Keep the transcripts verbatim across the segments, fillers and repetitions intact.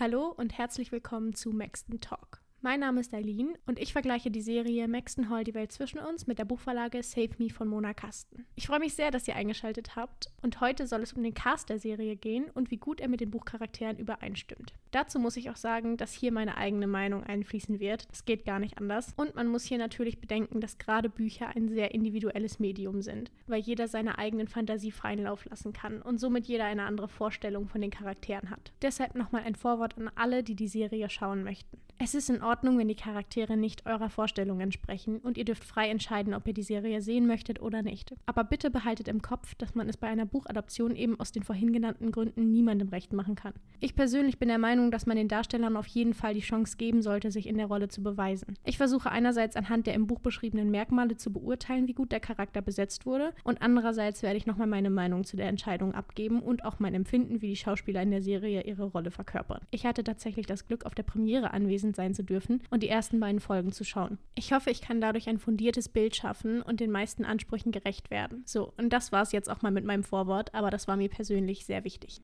Hallo und herzlich willkommen zu Maxton Talk. Mein Name ist Eileen und ich vergleiche die Serie Maxton Hall – Die Welt zwischen uns mit der Buchvorlage Save Me von Mona Kasten. Ich freue mich sehr, dass ihr eingeschaltet habt und heute soll es um den Cast der Serie gehen und wie gut er mit den Buchcharakteren übereinstimmt. Dazu muss ich auch sagen, dass hier meine eigene Meinung einfließen wird. Es geht gar nicht anders. Und man muss hier natürlich bedenken, dass gerade Bücher ein sehr individuelles Medium sind, weil jeder seine eigenen Fantasie freien Lauf lassen kann und somit jeder eine andere Vorstellung von den Charakteren hat. Deshalb nochmal ein Vorwort an alle, die die Serie schauen möchten. Es ist in Ordnung, wenn die Charaktere nicht eurer Vorstellung entsprechen und ihr dürft frei entscheiden, ob ihr die Serie sehen möchtet oder nicht. Aber bitte behaltet im Kopf, dass man es bei einer Buchadaption eben aus den vorhin genannten Gründen niemandem recht machen kann. Ich persönlich bin der Meinung, dass man den Darstellern auf jeden Fall die Chance geben sollte, sich in der Rolle zu beweisen. Ich versuche einerseits anhand der im Buch beschriebenen Merkmale zu beurteilen, wie gut der Charakter besetzt wurde, und andererseits werde ich nochmal meine Meinung zu der Entscheidung abgeben und auch mein Empfinden, wie die Schauspieler in der Serie ihre Rolle verkörpern. Ich hatte tatsächlich das Glück, auf der Premiere anwesend sein zu dürfen und die ersten beiden Folgen zu schauen. Ich hoffe, ich kann dadurch ein fundiertes Bild schaffen und den meisten Ansprüchen gerecht werden. So, und das war es jetzt auch mal mit meinem Vorwort, aber das war mir persönlich sehr wichtig.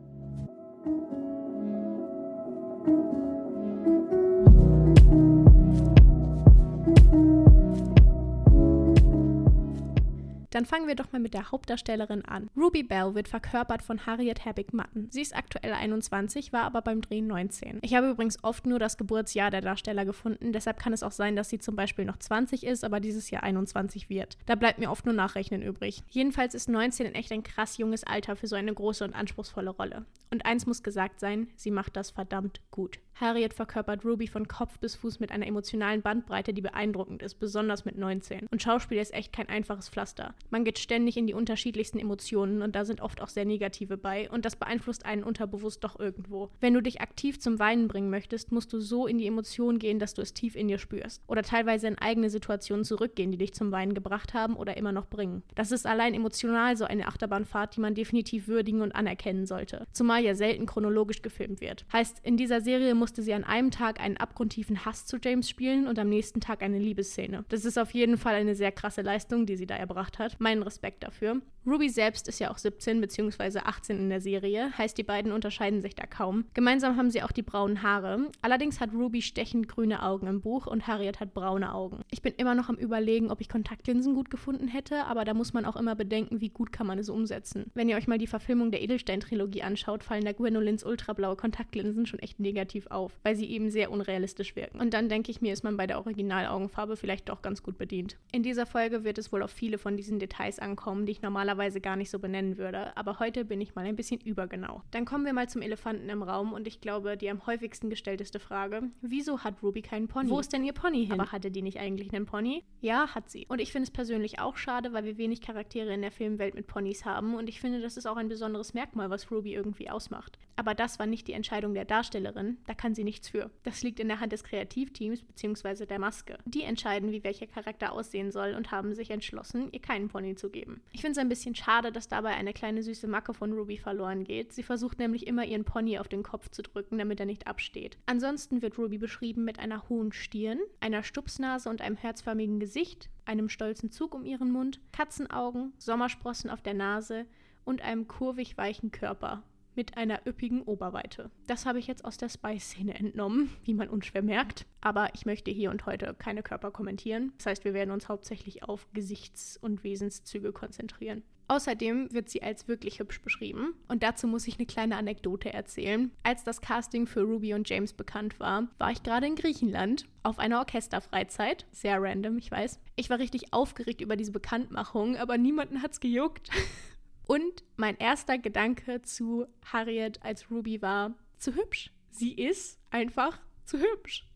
Dann fangen wir doch mal mit der Hauptdarstellerin an. Ruby Bell wird verkörpert von Harriet Hebig Matten. Sie ist aktuell einundzwanzig, war aber beim Drehen neunzehn. Ich habe übrigens oft nur das Geburtsjahr der Darsteller gefunden, deshalb kann es auch sein, dass sie zum Beispiel noch zwanzig ist, aber dieses Jahr einundzwanzig wird. Da bleibt mir oft nur Nachrechnen übrig. Jedenfalls ist neunzehn echt ein krass junges Alter für so eine große und anspruchsvolle Rolle. Und eins muss gesagt sein, sie macht das verdammt gut. Harriet verkörpert Ruby von Kopf bis Fuß mit einer emotionalen Bandbreite, die beeindruckend ist, besonders mit neunzehn. Und Schauspiel ist echt kein einfaches Pflaster. Man geht ständig in die unterschiedlichsten Emotionen und da sind oft auch sehr negative bei und das beeinflusst einen unterbewusst doch irgendwo. Wenn du dich aktiv zum Weinen bringen möchtest, musst du so in die Emotionen gehen, dass du es tief in dir spürst. Oder teilweise in eigene Situationen zurückgehen, die dich zum Weinen gebracht haben oder immer noch bringen. Das ist allein emotional so eine Achterbahnfahrt, die man definitiv würdigen und anerkennen sollte. Zumal ja selten chronologisch gefilmt wird. Heißt, in dieser Serie musste sie an einem Tag einen abgrundtiefen Hass zu James spielen und am nächsten Tag eine Liebesszene. Das ist auf jeden Fall eine sehr krasse Leistung, die sie da erbracht hat. Meinen Respekt dafür. Ruby selbst ist ja auch siebzehn bzw. achtzehn in der Serie, heißt die beiden unterscheiden sich da kaum. Gemeinsam haben sie auch die braunen Haare. Allerdings hat Ruby stechend grüne Augen im Buch und Harriet hat braune Augen. Ich bin immer noch am Überlegen, ob ich Kontaktlinsen gut gefunden hätte, aber da muss man auch immer bedenken, wie gut kann man es umsetzen. Wenn ihr euch mal die Verfilmung der Edelstein-Trilogie anschaut, fallen da Gwendolins ultrablaue Kontaktlinsen schon echt negativ auf, weil sie eben sehr unrealistisch wirken. Und dann denke ich mir, ist man bei der Originalaugenfarbe vielleicht doch ganz gut bedient. In dieser Folge wird es wohl auf viele von diesen Details ankommen, die ich normalerweise gar nicht so benennen würde, aber heute bin ich mal ein bisschen übergenau. Dann kommen wir mal zum Elefanten im Raum und ich glaube, die am häufigsten gestellteste Frage: Wieso hat Ruby keinen Pony? Wo ist denn ihr Pony hin? Aber hatte die nicht eigentlich einen Pony? Ja, hat sie. Und ich finde es persönlich auch schade, weil wir wenig Charaktere in der Filmwelt mit Ponys haben und ich finde, das ist auch ein besonderes Merkmal, was Ruby irgendwie ausmacht. Aber das war nicht die Entscheidung der Darstellerin, da kann sie nichts für. Das liegt in der Hand des Kreativteams bzw. der Maske. Die entscheiden, wie welcher Charakter aussehen soll und haben sich entschlossen, ihr keinen Pony zu geben. Ich finde es ein bisschen schade, dass dabei eine kleine süße Macke von Ruby verloren geht. Sie versucht nämlich immer, ihren Pony auf den Kopf zu drücken, damit er nicht absteht. Ansonsten wird Ruby beschrieben mit einer hohen Stirn, einer Stupsnase und einem herzförmigen Gesicht, einem stolzen Zug um ihren Mund, Katzenaugen, Sommersprossen auf der Nase und einem kurvig weichen Körper mit einer üppigen Oberweite. Das habe ich jetzt aus der Spy-Szene entnommen, wie man unschwer merkt. Aber ich möchte hier und heute keine Körper kommentieren. Das heißt, wir werden uns hauptsächlich auf Gesichts- und Wesenszüge konzentrieren. Außerdem wird sie als wirklich hübsch beschrieben. Und dazu muss ich eine kleine Anekdote erzählen. Als das Casting für Ruby und James bekannt war, war ich gerade in Griechenland auf einer Orchesterfreizeit. Sehr random, ich weiß. Ich war richtig aufgeregt über diese Bekanntmachung, aber niemanden hat's gejuckt. Und mein erster Gedanke zu Harriet als Ruby war: zu hübsch. Sie ist einfach zu hübsch.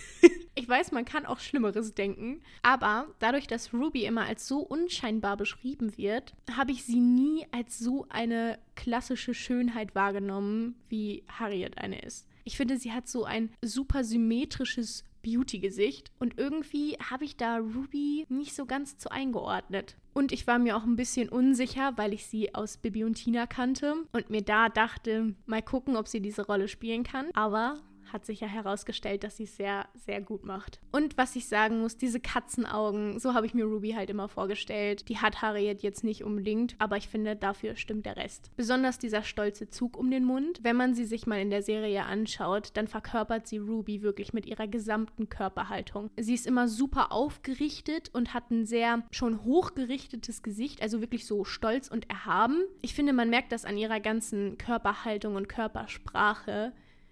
Ich weiß, man kann auch Schlimmeres denken, aber dadurch, dass Ruby immer als so unscheinbar beschrieben wird, habe ich sie nie als so eine klassische Schönheit wahrgenommen, wie Harriet eine ist. Ich finde, sie hat so ein super symmetrisches Beauty-Gesicht und irgendwie habe ich da Ruby nicht so ganz zu eingeordnet. Und ich war mir auch ein bisschen unsicher, weil ich sie aus Bibi und Tina kannte und mir da dachte, mal gucken, ob sie diese Rolle spielen kann. Aber hat sich ja herausgestellt, dass sie es sehr, sehr gut macht. Und was ich sagen muss, diese Katzenaugen, so habe ich mir Ruby halt immer vorgestellt. Die hat Harriet jetzt nicht unbedingt, aber ich finde, dafür stimmt der Rest. Besonders dieser stolze Zug um den Mund. Wenn man sie sich mal in der Serie anschaut, dann verkörpert sie Ruby wirklich mit ihrer gesamten Körperhaltung. Sie ist immer super aufgerichtet und hat ein sehr schon hochgerichtetes Gesicht, also wirklich so stolz und erhaben. Ich finde, man merkt das an ihrer ganzen Körperhaltung und Körpersprache,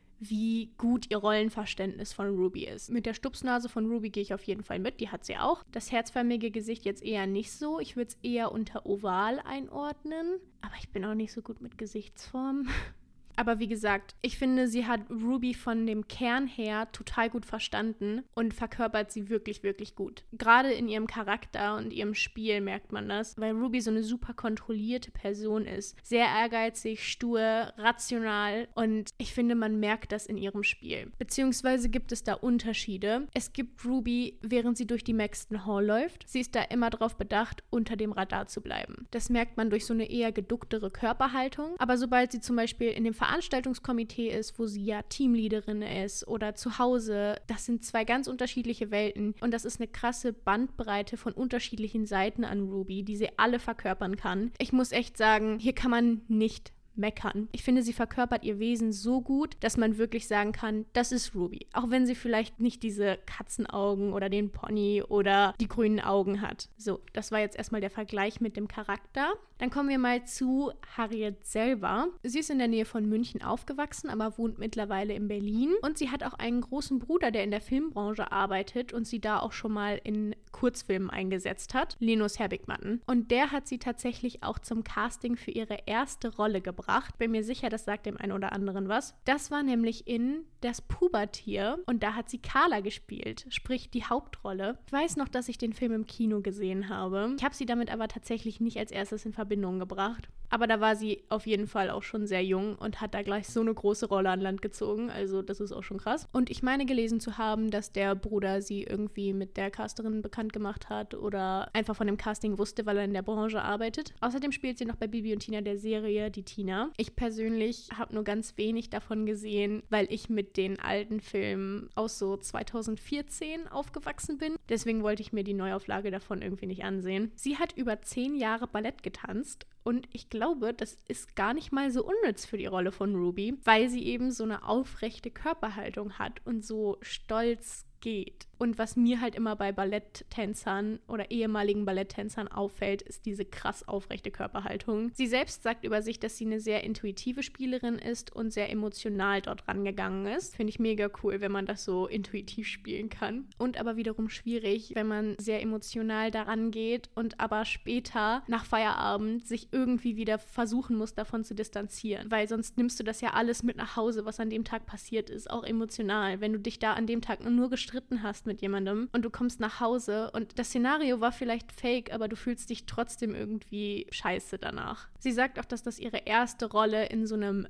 wie gut ihr Rollenverständnis von Ruby ist. Mit der Stupsnase von Ruby gehe ich auf jeden Fall mit, die hat sie auch. Das herzförmige Gesicht jetzt eher nicht so. Ich würde es eher unter oval einordnen, aber ich bin auch nicht so gut mit Gesichtsformen. Aber wie gesagt, ich finde, sie hat Ruby von dem Kern her total gut verstanden und verkörpert sie wirklich, wirklich gut. Gerade in ihrem Charakter und ihrem Spiel merkt man das, weil Ruby so eine super kontrollierte Person ist. Sehr ehrgeizig, stur, rational und ich finde, man merkt das in ihrem Spiel. Beziehungsweise gibt es da Unterschiede. Es gibt Ruby, während sie durch die Maxton Hall läuft. Sie ist da immer darauf bedacht, unter dem Radar zu bleiben. Das merkt man durch so eine eher geducktere Körperhaltung. Aber sobald sie zum Beispiel in dem Veranstaltungskomitee ist, wo sie ja Teamleaderin ist oder zu Hause, das sind zwei ganz unterschiedliche Welten und das ist eine krasse Bandbreite von unterschiedlichen Seiten an Ruby, die sie alle verkörpern kann. Ich muss echt sagen, hier kann man nicht meckern. Ich finde, sie verkörpert ihr Wesen so gut, dass man wirklich sagen kann, das ist Ruby. Auch wenn sie vielleicht nicht diese Katzenaugen oder den Pony oder die grünen Augen hat. So, das war jetzt erstmal der Vergleich mit dem Charakter. Dann kommen wir mal zu Harriet selber. Sie ist in der Nähe von München aufgewachsen, aber wohnt mittlerweile in Berlin. Und sie hat auch einen großen Bruder, der in der Filmbranche arbeitet und sie da auch schon mal in Kurzfilmen eingesetzt hat. Linus Herbig-Matten. Und der hat sie tatsächlich auch zum Casting für ihre erste Rolle gebracht. Bin mir sicher, das sagt dem einen oder anderen was. Das war nämlich in Das Pubertier und da hat sie Carla gespielt, sprich die Hauptrolle. Ich weiß noch, dass ich den Film im Kino gesehen habe. Ich habe sie damit aber tatsächlich nicht als erstes in Verbindung gebracht. Aber da war sie auf jeden Fall auch schon sehr jung und hat da gleich so eine große Rolle an Land gezogen. Also das ist auch schon krass. Und ich meine gelesen zu haben, dass der Bruder sie irgendwie mit der Casterin bekannt gemacht hat oder einfach von dem Casting wusste, weil er in der Branche arbeitet. Außerdem spielt sie noch bei Bibi und Tina der Serie Die Tina. Ich persönlich habe nur ganz wenig davon gesehen, weil ich mit den alten Filmen aus so zweitausendvierzehn aufgewachsen bin. Deswegen wollte ich mir die Neuauflage davon irgendwie nicht ansehen. Sie hat über zehn Jahre Ballett getanzt. Und ich glaube, das ist gar nicht mal so unnütz für die Rolle von Ruby, weil sie eben so eine aufrechte Körperhaltung hat und so stolz geht. Und was mir halt immer bei Balletttänzern oder ehemaligen Balletttänzern auffällt, ist diese krass aufrechte Körperhaltung. Sie selbst sagt über sich, dass sie eine sehr intuitive Spielerin ist und sehr emotional dort rangegangen ist. Finde ich mega cool, wenn man das so intuitiv spielen kann. Und aber wiederum schwierig, wenn man sehr emotional daran geht und aber später nach Feierabend sich irgendwie wieder versuchen muss, davon zu distanzieren. Weil sonst nimmst du das ja alles mit nach Hause, was an dem Tag passiert ist, auch emotional. Wenn du dich da an dem Tag nur gestritten hast mit jemandem und du kommst nach Hause und das Szenario war vielleicht fake, aber du fühlst dich trotzdem irgendwie scheiße danach. Sie sagt auch, dass das ihre erste Rolle in so einem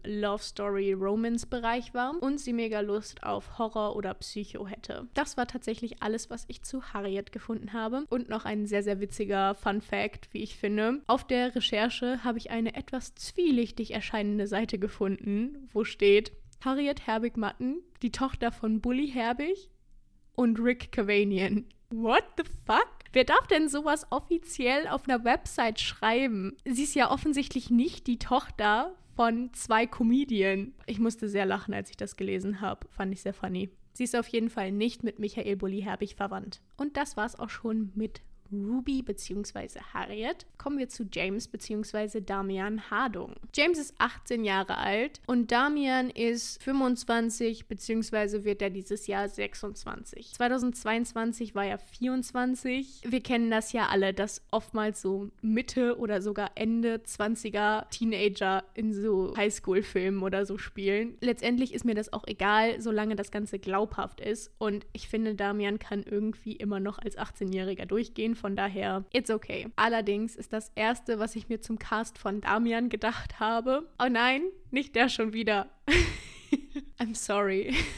Love-Story-Romance-Bereich war und sie mega Lust auf Horror oder Psycho hätte. Das war tatsächlich alles, was ich zu Harriet gefunden habe. Und noch ein sehr, sehr witziger Fun-Fact, wie ich finde. Auf der Recherche habe ich eine etwas zwielichtig erscheinende Seite gefunden, wo steht: Harriet Herbig-Matten, die Tochter von Bully Herbig und Rick Cavanian. What the fuck? Wer darf denn sowas offiziell auf einer Website schreiben? Sie ist ja offensichtlich nicht die Tochter von zwei Comedien. Ich musste sehr lachen, als ich das gelesen habe. Fand ich sehr funny. Sie ist auf jeden Fall nicht mit Michael Bully Herbig verwandt. Und das war's auch schon mit Ruby bzw. Harriet. Kommen wir zu James bzw. Damian Hardung. James ist achtzehn Jahre alt und Damian ist fünfundzwanzig bzw. wird er dieses Jahr sechsundzwanzig. zweitausendzweiundzwanzig war er vierundzwanzig. Wir kennen das ja alle, dass oftmals so Mitte oder sogar Ende zwanziger Teenager in so Highschool-Filmen oder so spielen. Letztendlich ist mir das auch egal, solange das Ganze glaubhaft ist und ich finde, Damian kann irgendwie immer noch als achtzehnjähriger durchgehen. Von daher, it's okay. Allerdings ist das Erste, was ich mir zum Cast von Damian gedacht habe: oh nein, nicht der schon wieder. I'm sorry.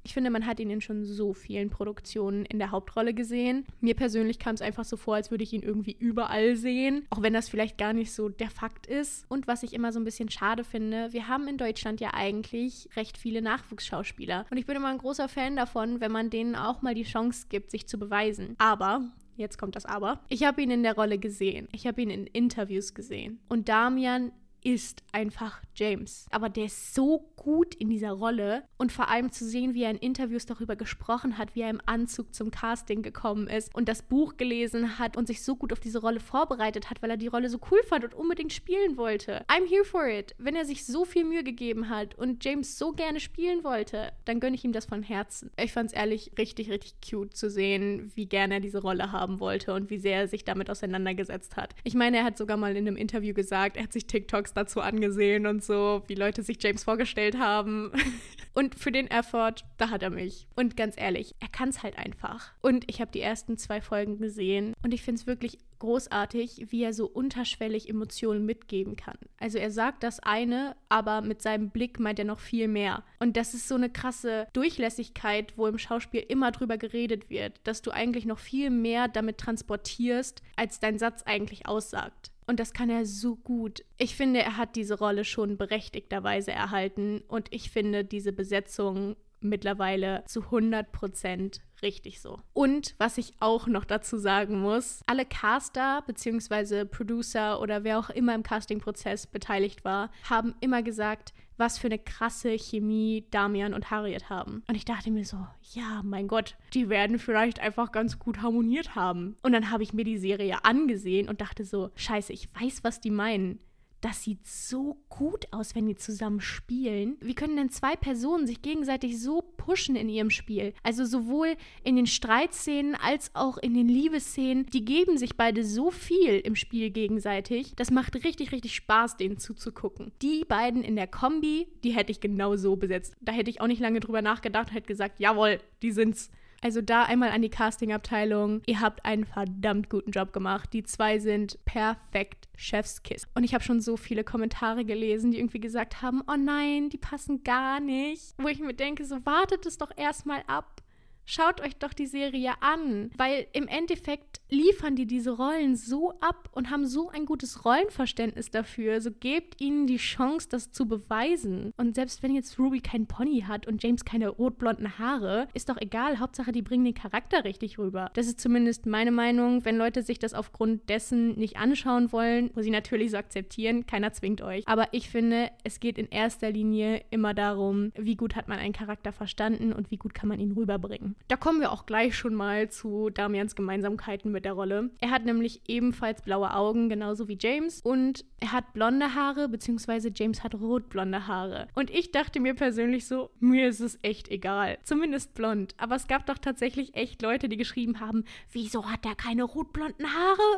Ich finde, man hat ihn in schon so vielen Produktionen in der Hauptrolle gesehen. Mir persönlich kam es einfach so vor, als würde ich ihn irgendwie überall sehen, auch wenn das vielleicht gar nicht so der Fakt ist. Und was ich immer so ein bisschen schade finde, wir haben in Deutschland ja eigentlich recht viele Nachwuchsschauspieler. Und ich bin immer ein großer Fan davon, wenn man denen auch mal die Chance gibt, sich zu beweisen. Aber, jetzt kommt das Aber, ich habe ihn in der Rolle gesehen. Ich habe ihn in Interviews gesehen. Und Damian ist einfach James. Aber der ist so gut in dieser Rolle und vor allem zu sehen, wie er in Interviews darüber gesprochen hat, wie er im Anzug zum Casting gekommen ist und das Buch gelesen hat und sich so gut auf diese Rolle vorbereitet hat, weil er die Rolle so cool fand und unbedingt spielen wollte. I'm here for it. Wenn er sich so viel Mühe gegeben hat und James so gerne spielen wollte, dann gönne ich ihm das von Herzen. Ich fand es ehrlich richtig, richtig cute zu sehen, wie gerne er diese Rolle haben wollte und wie sehr er sich damit auseinandergesetzt hat. Ich meine, er hat sogar mal in einem Interview gesagt, er hat sich TikToks dazu angesehen und so, wie Leute sich James vorgestellt haben. Und für den Effort, da hat er mich. Und ganz ehrlich, er kann es halt einfach. Und ich habe die ersten zwei Folgen gesehen und ich finde es wirklich großartig, wie er so unterschwellig Emotionen mitgeben kann. Also er sagt das eine, aber mit seinem Blick meint er noch viel mehr. Und das ist so eine krasse Durchlässigkeit, wo im Schauspiel immer drüber geredet wird, dass du eigentlich noch viel mehr damit transportierst, als dein Satz eigentlich aussagt. Und das kann er so gut. Ich finde, er hat diese Rolle schon berechtigterweise erhalten. Und ich finde diese Besetzung mittlerweile zu hundert Prozent richtig so. Und was ich auch noch dazu sagen muss, alle Caster bzw. Producer oder wer auch immer im Castingprozess beteiligt war, haben immer gesagt, was für eine krasse Chemie Damian und Harriet haben. Und ich dachte mir so, ja, mein Gott, die werden vielleicht einfach ganz gut harmoniert haben. Und dann habe ich mir die Serie angesehen und dachte so, scheiße, ich weiß, was die meinen. Das sieht so gut aus, wenn die zusammen spielen. Wie können denn zwei Personen sich gegenseitig so pushen in ihrem Spiel? Also sowohl in den Streitszenen als auch in den Liebesszenen. Die geben sich beide so viel im Spiel gegenseitig. Das macht richtig, richtig Spaß, denen zuzugucken. Die beiden in der Kombi, die hätte ich genau so besetzt. Da hätte ich auch nicht lange drüber nachgedacht und hätte gesagt, jawohl, die sind's. Also da einmal an die Castingabteilung. Ihr habt einen verdammt guten Job gemacht. Die zwei sind perfekt Chefskiss. Und ich habe schon so viele Kommentare gelesen, die irgendwie gesagt haben, oh nein, die passen gar nicht. Wo ich mir denke, so wartet es doch erstmal ab. Schaut euch doch die Serie an, weil im Endeffekt liefern die diese Rollen so ab und haben so ein gutes Rollenverständnis dafür. So gebt ihnen die Chance, das zu beweisen. Und selbst wenn jetzt Ruby keinen Pony hat und James keine rotblonden Haare, ist doch egal. Hauptsache, die bringen den Charakter richtig rüber. Das ist zumindest meine Meinung. Wenn Leute sich das aufgrund dessen nicht anschauen wollen, muss ich natürlich so akzeptieren. Keiner zwingt euch. Aber ich finde, es geht in erster Linie immer darum, wie gut hat man einen Charakter verstanden und wie gut kann man ihn rüberbringen. Da kommen wir auch gleich schon mal zu Damians Gemeinsamkeiten mit der Rolle. Er hat nämlich ebenfalls blaue Augen, genauso wie James. Und er hat blonde Haare, beziehungsweise James hat rotblonde Haare. Und ich dachte mir persönlich so, mir ist es echt egal. Zumindest blond. Aber es gab doch tatsächlich echt Leute, die geschrieben haben, wieso hat er keine rotblonden Haare?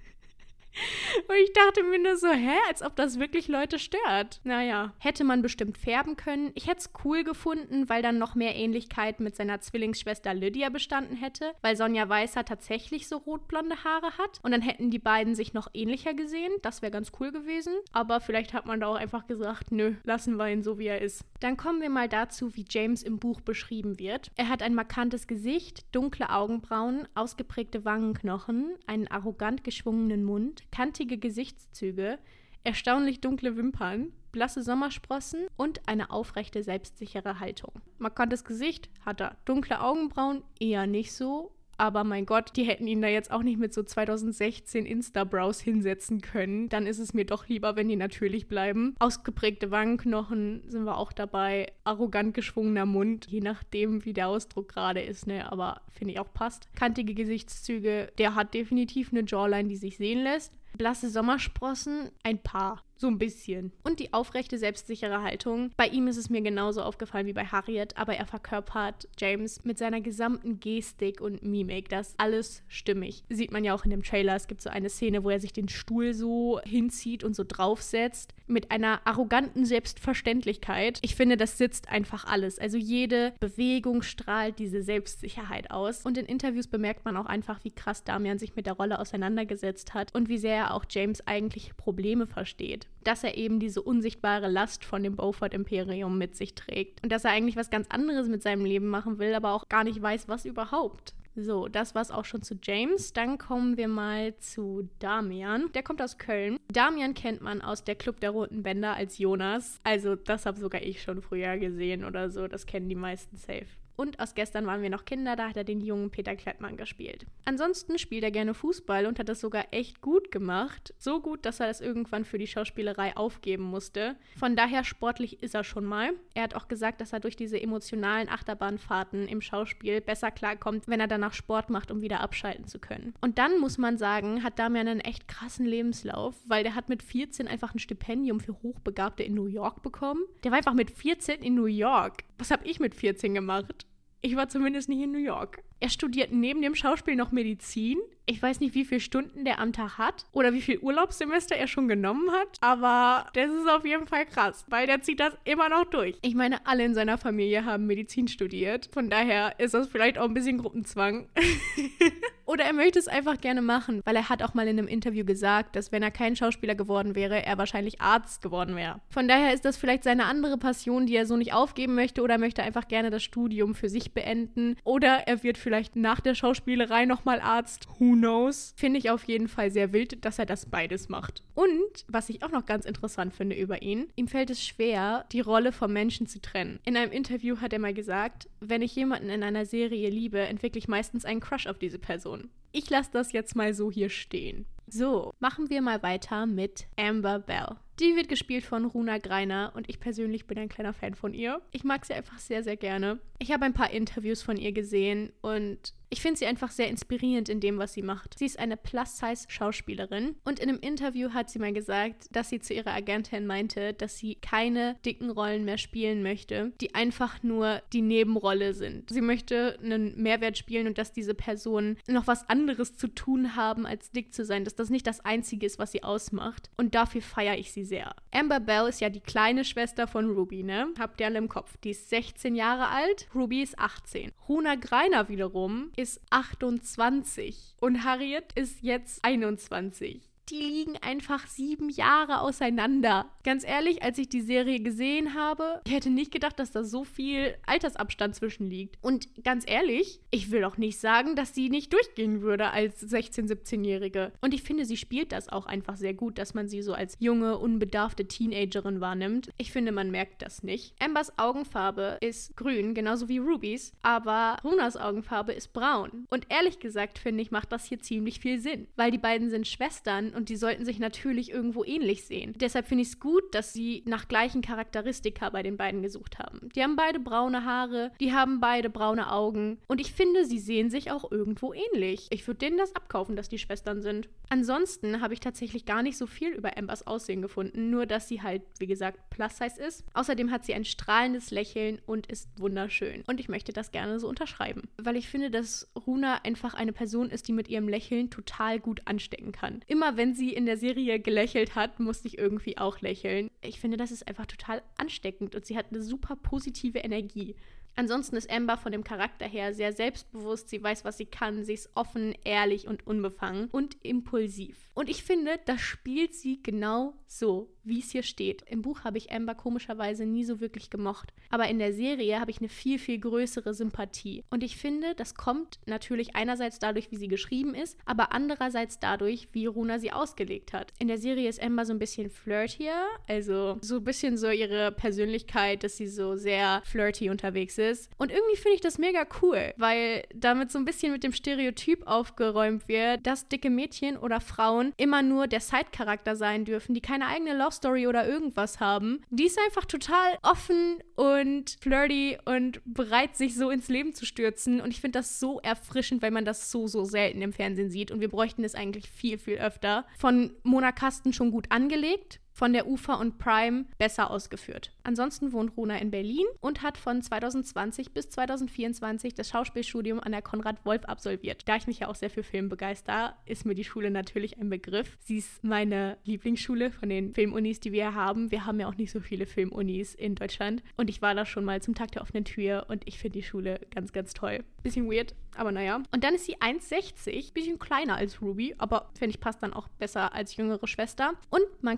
Und ich dachte mir nur so, hä, als ob das wirklich Leute stört. Naja, hätte man bestimmt färben können. Ich hätte es cool gefunden, weil dann noch mehr Ähnlichkeit mit seiner Zwillingsschwester Lydia bestanden hätte, weil Sonja Weißer tatsächlich so rotblonde Haare hat. Und dann hätten die beiden sich noch ähnlicher gesehen. Das wäre ganz cool gewesen. Aber vielleicht hat man da auch einfach gesagt, nö, lassen wir ihn so, wie er ist. Dann kommen wir mal dazu, wie James im Buch beschrieben wird. Er hat ein markantes Gesicht, dunkle Augenbrauen, ausgeprägte Wangenknochen, einen arrogant geschwungenen Mund, kantige Gesichtszüge, erstaunlich dunkle Wimpern, blasse Sommersprossen und eine aufrechte, selbstsichere Haltung. Markantes Gesicht hat er, dunkle Augenbrauen eher nicht so, aber mein Gott, die hätten ihn da jetzt auch nicht mit so zwanzig sechzehn Insta-Brows hinsetzen können. Dann ist es mir doch lieber, wenn die natürlich bleiben. Ausgeprägte Wangenknochen sind wir auch dabei. Arrogant geschwungener Mund, je nachdem, wie der Ausdruck gerade ist, ne? Aber finde ich auch passt. Kantige Gesichtszüge, der hat definitiv eine Jawline, die sich sehen lässt. Blasse Sommersprossen, ein paar. So ein bisschen. Und die aufrechte, selbstsichere Haltung. Bei ihm ist es mir genauso aufgefallen wie bei Harriet, aber er verkörpert James mit seiner gesamten Gestik und Mimik. Das ist alles stimmig. Sieht man ja auch in dem Trailer. Es gibt so eine Szene, wo er sich den Stuhl so hinzieht und so draufsetzt. Mit einer arroganten Selbstverständlichkeit. Ich finde, das sitzt einfach alles. Also jede Bewegung strahlt diese Selbstsicherheit aus. Und in Interviews bemerkt man auch einfach, wie krass Damian sich mit der Rolle auseinandergesetzt hat und wie sehr er auch James eigentliche Probleme versteht. dass er eben diese unsichtbare Last von dem Beaufort-Imperium mit sich trägt. Und dass er eigentlich was ganz anderes mit seinem Leben machen will, aber auch gar nicht weiß, was überhaupt. So, das war's auch schon zu James. Dann kommen wir mal zu Damian. Der kommt aus Köln. Damian kennt man aus der Club der Roten Bänder als Jonas. Also das habe sogar ich schon früher gesehen oder so. Das kennen die meisten safe. Und aus Gestern waren wir noch Kinder, da hat er den jungen Peter Klettmann gespielt. Ansonsten spielt er gerne Fußball und hat das sogar echt gut gemacht. So gut, dass er das irgendwann für die Schauspielerei aufgeben musste. Von daher sportlich ist er schon mal. Er hat auch gesagt, dass er durch diese emotionalen Achterbahnfahrten im Schauspiel besser klarkommt, wenn er danach Sport macht, um wieder abschalten zu können. Und dann muss man sagen, hat Damian einen echt krassen Lebenslauf, weil der hat mit vierzehn einfach ein Stipendium für Hochbegabte in New York bekommen. Der war einfach mit vierzehn in New York. Was habe ich mit vierzehn gemacht? Ich war zumindest nicht in New York. Er studiert neben dem Schauspiel noch Medizin. Ich weiß nicht, wie viele Stunden der am Tag hat oder wie viel Urlaubssemester er schon genommen hat, aber das ist auf jeden Fall krass, weil der zieht das immer noch durch. Ich meine, alle in seiner Familie haben Medizin studiert, von daher ist das vielleicht auch ein bisschen Gruppenzwang. Oder er möchte es einfach gerne machen, weil er hat auch mal in einem Interview gesagt, dass wenn er kein Schauspieler geworden wäre, er wahrscheinlich Arzt geworden wäre. Von daher ist das vielleicht seine andere Passion, die er so nicht aufgeben möchte, oder möchte einfach gerne das Studium für sich beenden, oder er wird vielleicht nach der Schauspielerei nochmal Arzt. Who knows? Finde ich auf jeden Fall sehr wild, dass er das beides macht. Und, was ich auch noch ganz interessant finde über ihn, ihm fällt es schwer, die Rolle vom Menschen zu trennen. In einem Interview hat er mal gesagt, wenn ich jemanden in einer Serie liebe, entwickle ich meistens einen Crush auf diese Person. Ich lasse das jetzt mal so hier stehen. So, machen wir mal weiter mit Amber Bell. Die wird gespielt von Runa Greiner und ich persönlich bin ein kleiner Fan von ihr. Ich mag sie einfach sehr, sehr gerne. Ich habe ein paar Interviews von ihr gesehen und ich finde sie einfach sehr inspirierend in dem, was sie macht. Sie ist eine Plus-Size-Schauspielerin und in einem Interview hat sie mal gesagt, dass sie zu ihrer Agentin meinte, dass sie keine dicken Rollen mehr spielen möchte, die einfach nur die Nebenrolle sind. Sie möchte einen Mehrwert spielen und dass diese Personen noch was anderes zu tun haben, als dick zu sein, dass das nicht das Einzige ist, was sie ausmacht. Und dafür feiere ich sie sehr. Amber Bell ist ja die kleine Schwester von Ruby, ne? Habt ihr alle im Kopf. Die ist sechzehn Jahre alt, Ruby ist achtzehn. Runa Greiner wiederum ist achtundzwanzig und Harriet ist jetzt einundzwanzig. Die liegen einfach sieben Jahre auseinander. Ganz ehrlich, als ich die Serie gesehen habe, ich hätte nicht gedacht, dass da so viel Altersabstand zwischen liegt. Und ganz ehrlich, ich will auch nicht sagen, dass sie nicht durchgehen würde als sechzehn-, siebzehnjährige. Und ich finde, sie spielt das auch einfach sehr gut, dass man sie so als junge, unbedarfte Teenagerin wahrnimmt. Ich finde, man merkt das nicht. Ambers Augenfarbe ist grün, genauso wie Rubys, aber Runas Augenfarbe ist braun. Und ehrlich gesagt, finde ich, macht das hier ziemlich viel Sinn, weil die beiden sind Schwestern und die sollten sich natürlich irgendwo ähnlich sehen. Deshalb finde ich es gut, dass sie nach gleichen Charakteristika bei den beiden gesucht haben. Die haben beide braune Haare, die haben beide braune Augen und ich finde, sie sehen sich auch irgendwo ähnlich. Ich würde denen das abkaufen, dass die Schwestern sind. Ansonsten habe ich tatsächlich gar nicht so viel über Ambers Aussehen gefunden, nur dass sie halt, wie gesagt, Plus-Size ist. Außerdem hat sie ein strahlendes Lächeln und ist wunderschön. Und ich möchte das gerne so unterschreiben, weil ich finde, dass Runa einfach eine Person ist, die mit ihrem Lächeln total gut anstecken kann. Immer wenn sie in der Serie gelächelt hat, musste ich irgendwie auch lächeln. Ich finde, das ist einfach total ansteckend und sie hat eine super positive Energie. Ansonsten ist Amber von dem Charakter her sehr selbstbewusst, sie weiß, was sie kann, sie ist offen, ehrlich und unbefangen und impulsiv. Und ich finde, das spielt sie genau so, wie es hier steht. Im Buch habe ich Amber komischerweise nie so wirklich gemocht, aber in der Serie habe ich eine viel, viel größere Sympathie. Und ich finde, das kommt natürlich einerseits dadurch, wie sie geschrieben ist, aber andererseits dadurch, wie Runa sie ausgelegt hat. In der Serie ist Amber so ein bisschen flirtier, also so ein bisschen so ihre Persönlichkeit, dass sie so sehr flirty unterwegs ist. Und irgendwie finde ich das mega cool, weil damit so ein bisschen mit dem Stereotyp aufgeräumt wird, dass dicke Mädchen oder Frauen immer nur der Side-Charakter sein dürfen, die keine eigene Love-Story oder irgendwas haben. Die ist einfach total offen und flirty und bereit, sich so ins Leben zu stürzen. Und ich finde das so erfrischend, weil man das so, so selten im Fernsehen sieht. Und wir bräuchten es eigentlich viel, viel öfter. Von Mona Kasten schon gut angelegt, von der U F A und Prime besser ausgeführt. Ansonsten wohnt Runa in Berlin und hat von zwanzig zwanzig bis zwanzig vierundzwanzig das Schauspielstudium an der Konrad Wolf absolviert. Da ich mich ja auch sehr für Film begeister, ist mir die Schule natürlich ein Begriff. Sie ist meine Lieblingsschule von den Filmunis, die wir haben. Wir haben ja auch nicht so viele Filmunis in Deutschland. Und ich war da schon mal zum Tag der offenen Tür und ich finde die Schule ganz, ganz toll. Bisschen weird, aber naja. Und dann ist sie eins sechzig, bisschen kleiner als Ruby, aber finde ich passt dann auch besser als jüngere Schwester. Und man kennt sie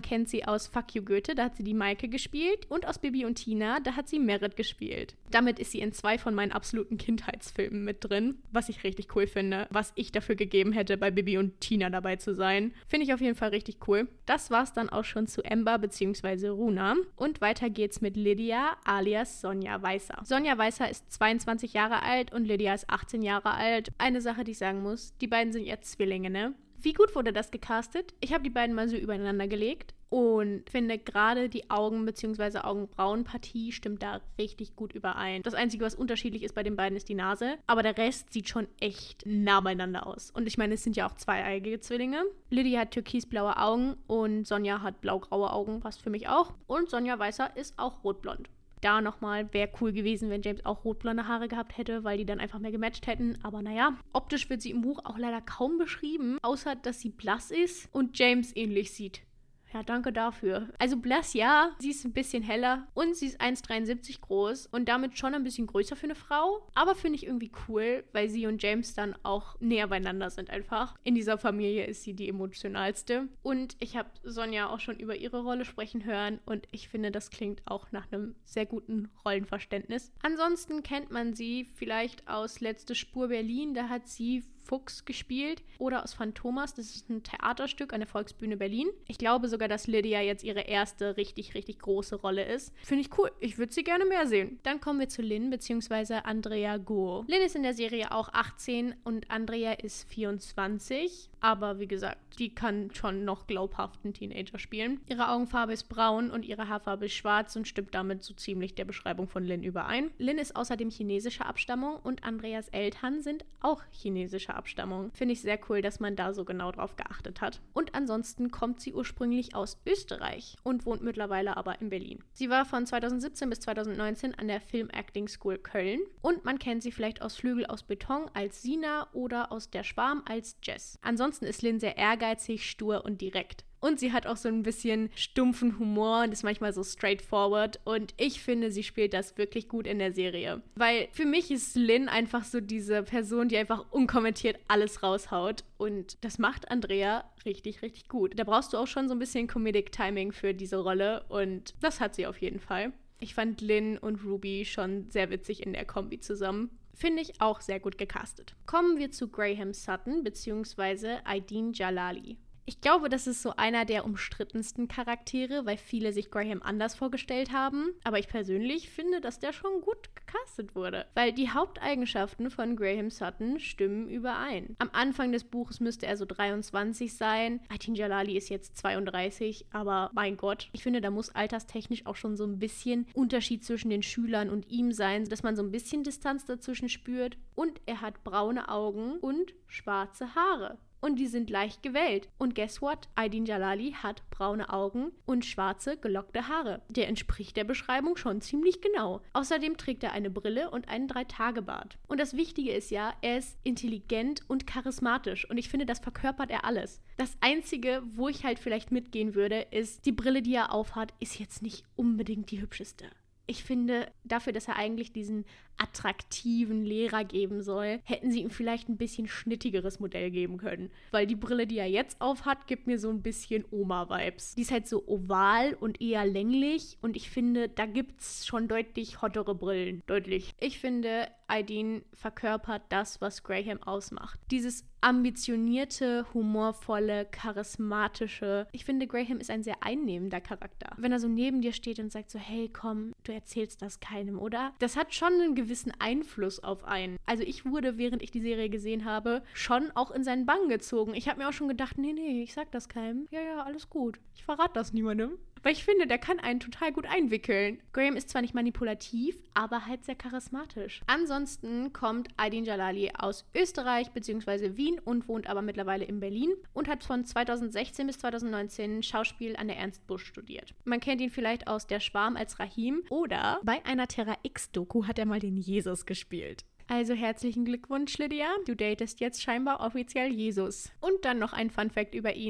sie aus Fuck You Goethe, da hat sie die Maike gespielt. Und aus Bibi und Tina, da hat sie Merit gespielt. Damit ist sie in zwei von meinen absoluten Kindheitsfilmen mit drin, was ich richtig cool finde. Was ich dafür gegeben hätte, bei Bibi und Tina dabei zu sein. Finde ich auf jeden Fall richtig cool. Das war's dann auch schon zu Amber bzw. Runa. Und weiter geht's mit Lydia alias Sonja Weißer. Sonja Weißer ist zweiundzwanzig Jahre alt und Lydia ist achtzehn Jahre alt. Eine Sache, die ich sagen muss, die beiden sind ja Zwillinge, ne? Wie gut wurde das gecastet? Ich habe die beiden mal so übereinander gelegt und finde gerade die Augen- bzw. Augenbrauenpartie stimmt da richtig gut überein. Das Einzige, was unterschiedlich ist bei den beiden, ist die Nase, aber der Rest sieht schon echt nah beieinander aus. Und ich meine, es sind ja auch zweieigige Zwillinge. Lydia hat türkisblaue Augen und Sonja hat blaugraue Augen, passt für mich auch. Und Sonja Weißer ist auch rotblond. Da nochmal, wäre cool gewesen, wenn James auch rotblonde Haare gehabt hätte, weil die dann einfach mehr gematcht hätten. Aber naja, optisch wird sie im Buch auch leider kaum beschrieben, außer dass sie blass ist und James ähnlich sieht. Ja, danke dafür. Also blass, ja, sie ist ein bisschen heller und sie ist eins Komma dreiundsiebzig groß und damit schon ein bisschen größer für eine Frau. Aber finde ich irgendwie cool, weil sie und James dann auch näher beieinander sind einfach. In dieser Familie ist sie die emotionalste. Und ich habe Sonja auch schon über ihre Rolle sprechen hören und ich finde, das klingt auch nach einem sehr guten Rollenverständnis. Ansonsten kennt man sie vielleicht aus Letzte Spur Berlin, da hat sie Fuchs gespielt, oder aus Phantomas, das ist ein Theaterstück an der Volksbühne Berlin. Ich glaube sogar, dass Lydia jetzt ihre erste richtig, richtig große Rolle ist. Finde ich cool. Ich würde sie gerne mehr sehen. Dann kommen wir zu Lynn bzw. Andrea Guo. Lynn ist in der Serie auch achtzehn und Andrea ist vierundzwanzig. Aber wie gesagt, die kann schon noch glaubhaften Teenager spielen. Ihre Augenfarbe ist braun und ihre Haarfarbe ist schwarz und stimmt damit so ziemlich der Beschreibung von Lynn überein. Lynn ist außerdem chinesischer Abstammung und Andreas Eltern sind auch chinesischer Abstammung. Finde ich sehr cool, dass man da so genau drauf geachtet hat. Und ansonsten kommt sie ursprünglich aus Österreich und wohnt mittlerweile aber in Berlin. Sie war von zweitausendsiebzehn bis zweitausendneunzehn an der Film Acting School Köln und man kennt sie vielleicht aus Flügel aus Beton als Sina oder aus Der Schwarm als Jess. Ansonsten ist Lynn sehr ehrgeizig, stur und direkt. Und sie hat auch so ein bisschen stumpfen Humor und ist manchmal so straightforward. Und ich finde, sie spielt das wirklich gut in der Serie. Weil für mich ist Lynn einfach so diese Person, die einfach unkommentiert alles raushaut. Und das macht Andrea richtig, richtig gut. Da brauchst du auch schon so ein bisschen Comedic Timing für diese Rolle. Und das hat sie auf jeden Fall. Ich fand Lynn und Ruby schon sehr witzig in der Kombi zusammen. Finde ich auch sehr gut gecastet. Kommen wir zu Graham Sutton bzw. Aydin Jalali. Ich glaube, das ist so einer der umstrittensten Charaktere, weil viele sich Graham anders vorgestellt haben. Aber ich persönlich finde, dass der schon gut gecastet wurde. Weil die Haupteigenschaften von Graham Sutton stimmen überein. Am Anfang des Buches müsste er so dreiundzwanzig sein. Aydin Jalali ist jetzt zweiunddreißig, aber mein Gott. Ich finde, da muss alterstechnisch auch schon so ein bisschen Unterschied zwischen den Schülern und ihm sein, dass man so ein bisschen Distanz dazwischen spürt. Und er hat braune Augen und schwarze Haare. Und die sind leicht gewellt. Und guess what? Aydin Jalali hat braune Augen und schwarze, gelockte Haare. Der entspricht der Beschreibung schon ziemlich genau. Außerdem trägt er eine Brille und einen Drei-Tage-Bart. Und das Wichtige ist ja, er ist intelligent und charismatisch. Und ich finde, das verkörpert er alles. Das Einzige, wo ich halt vielleicht mitgehen würde, ist, die Brille, die er aufhat, ist jetzt nicht unbedingt die hübscheste. Ich finde, dafür, dass er eigentlich diesen attraktiven Lehrer geben soll, hätten sie ihm vielleicht ein bisschen schnittigeres Modell geben können. Weil die Brille, die er jetzt aufhat, gibt mir so ein bisschen Oma-Vibes. Die ist halt so oval und eher länglich und ich finde, da gibt's schon deutlich hottere Brillen. Deutlich. Ich finde, Aydin verkörpert das, was Graham ausmacht. Dieses ambitionierte, humorvolle, charismatische. Ich finde, Graham ist ein sehr einnehmender Charakter. Wenn er so neben dir steht und sagt so, hey, komm, du erzählst das keinem, oder? Das hat schon einen gewissen Einfluss auf einen. Also ich wurde, während ich die Serie gesehen habe, schon auch in seinen Bann gezogen. Ich habe mir auch schon gedacht, nee, nee, ich sag das keinem. Ja, ja, alles gut. Ich verrate das niemandem. Weil ich finde, der kann einen total gut einwickeln. Graham ist zwar nicht manipulativ, aber halt sehr charismatisch. Ansonsten kommt Aydin Jalali aus Österreich bzw. Wien und wohnt aber mittlerweile in Berlin und hat von zweitausendsechzehn bis zweitausendneunzehn Schauspiel an der Ernst Busch studiert. Man kennt ihn vielleicht aus Der Schwarm als Rahim oder bei einer Terra X-Doku hat er mal den Jesus gespielt. Also herzlichen Glückwunsch, Lydia. Du datest jetzt scheinbar offiziell Jesus. Und dann noch ein Funfact über ihn.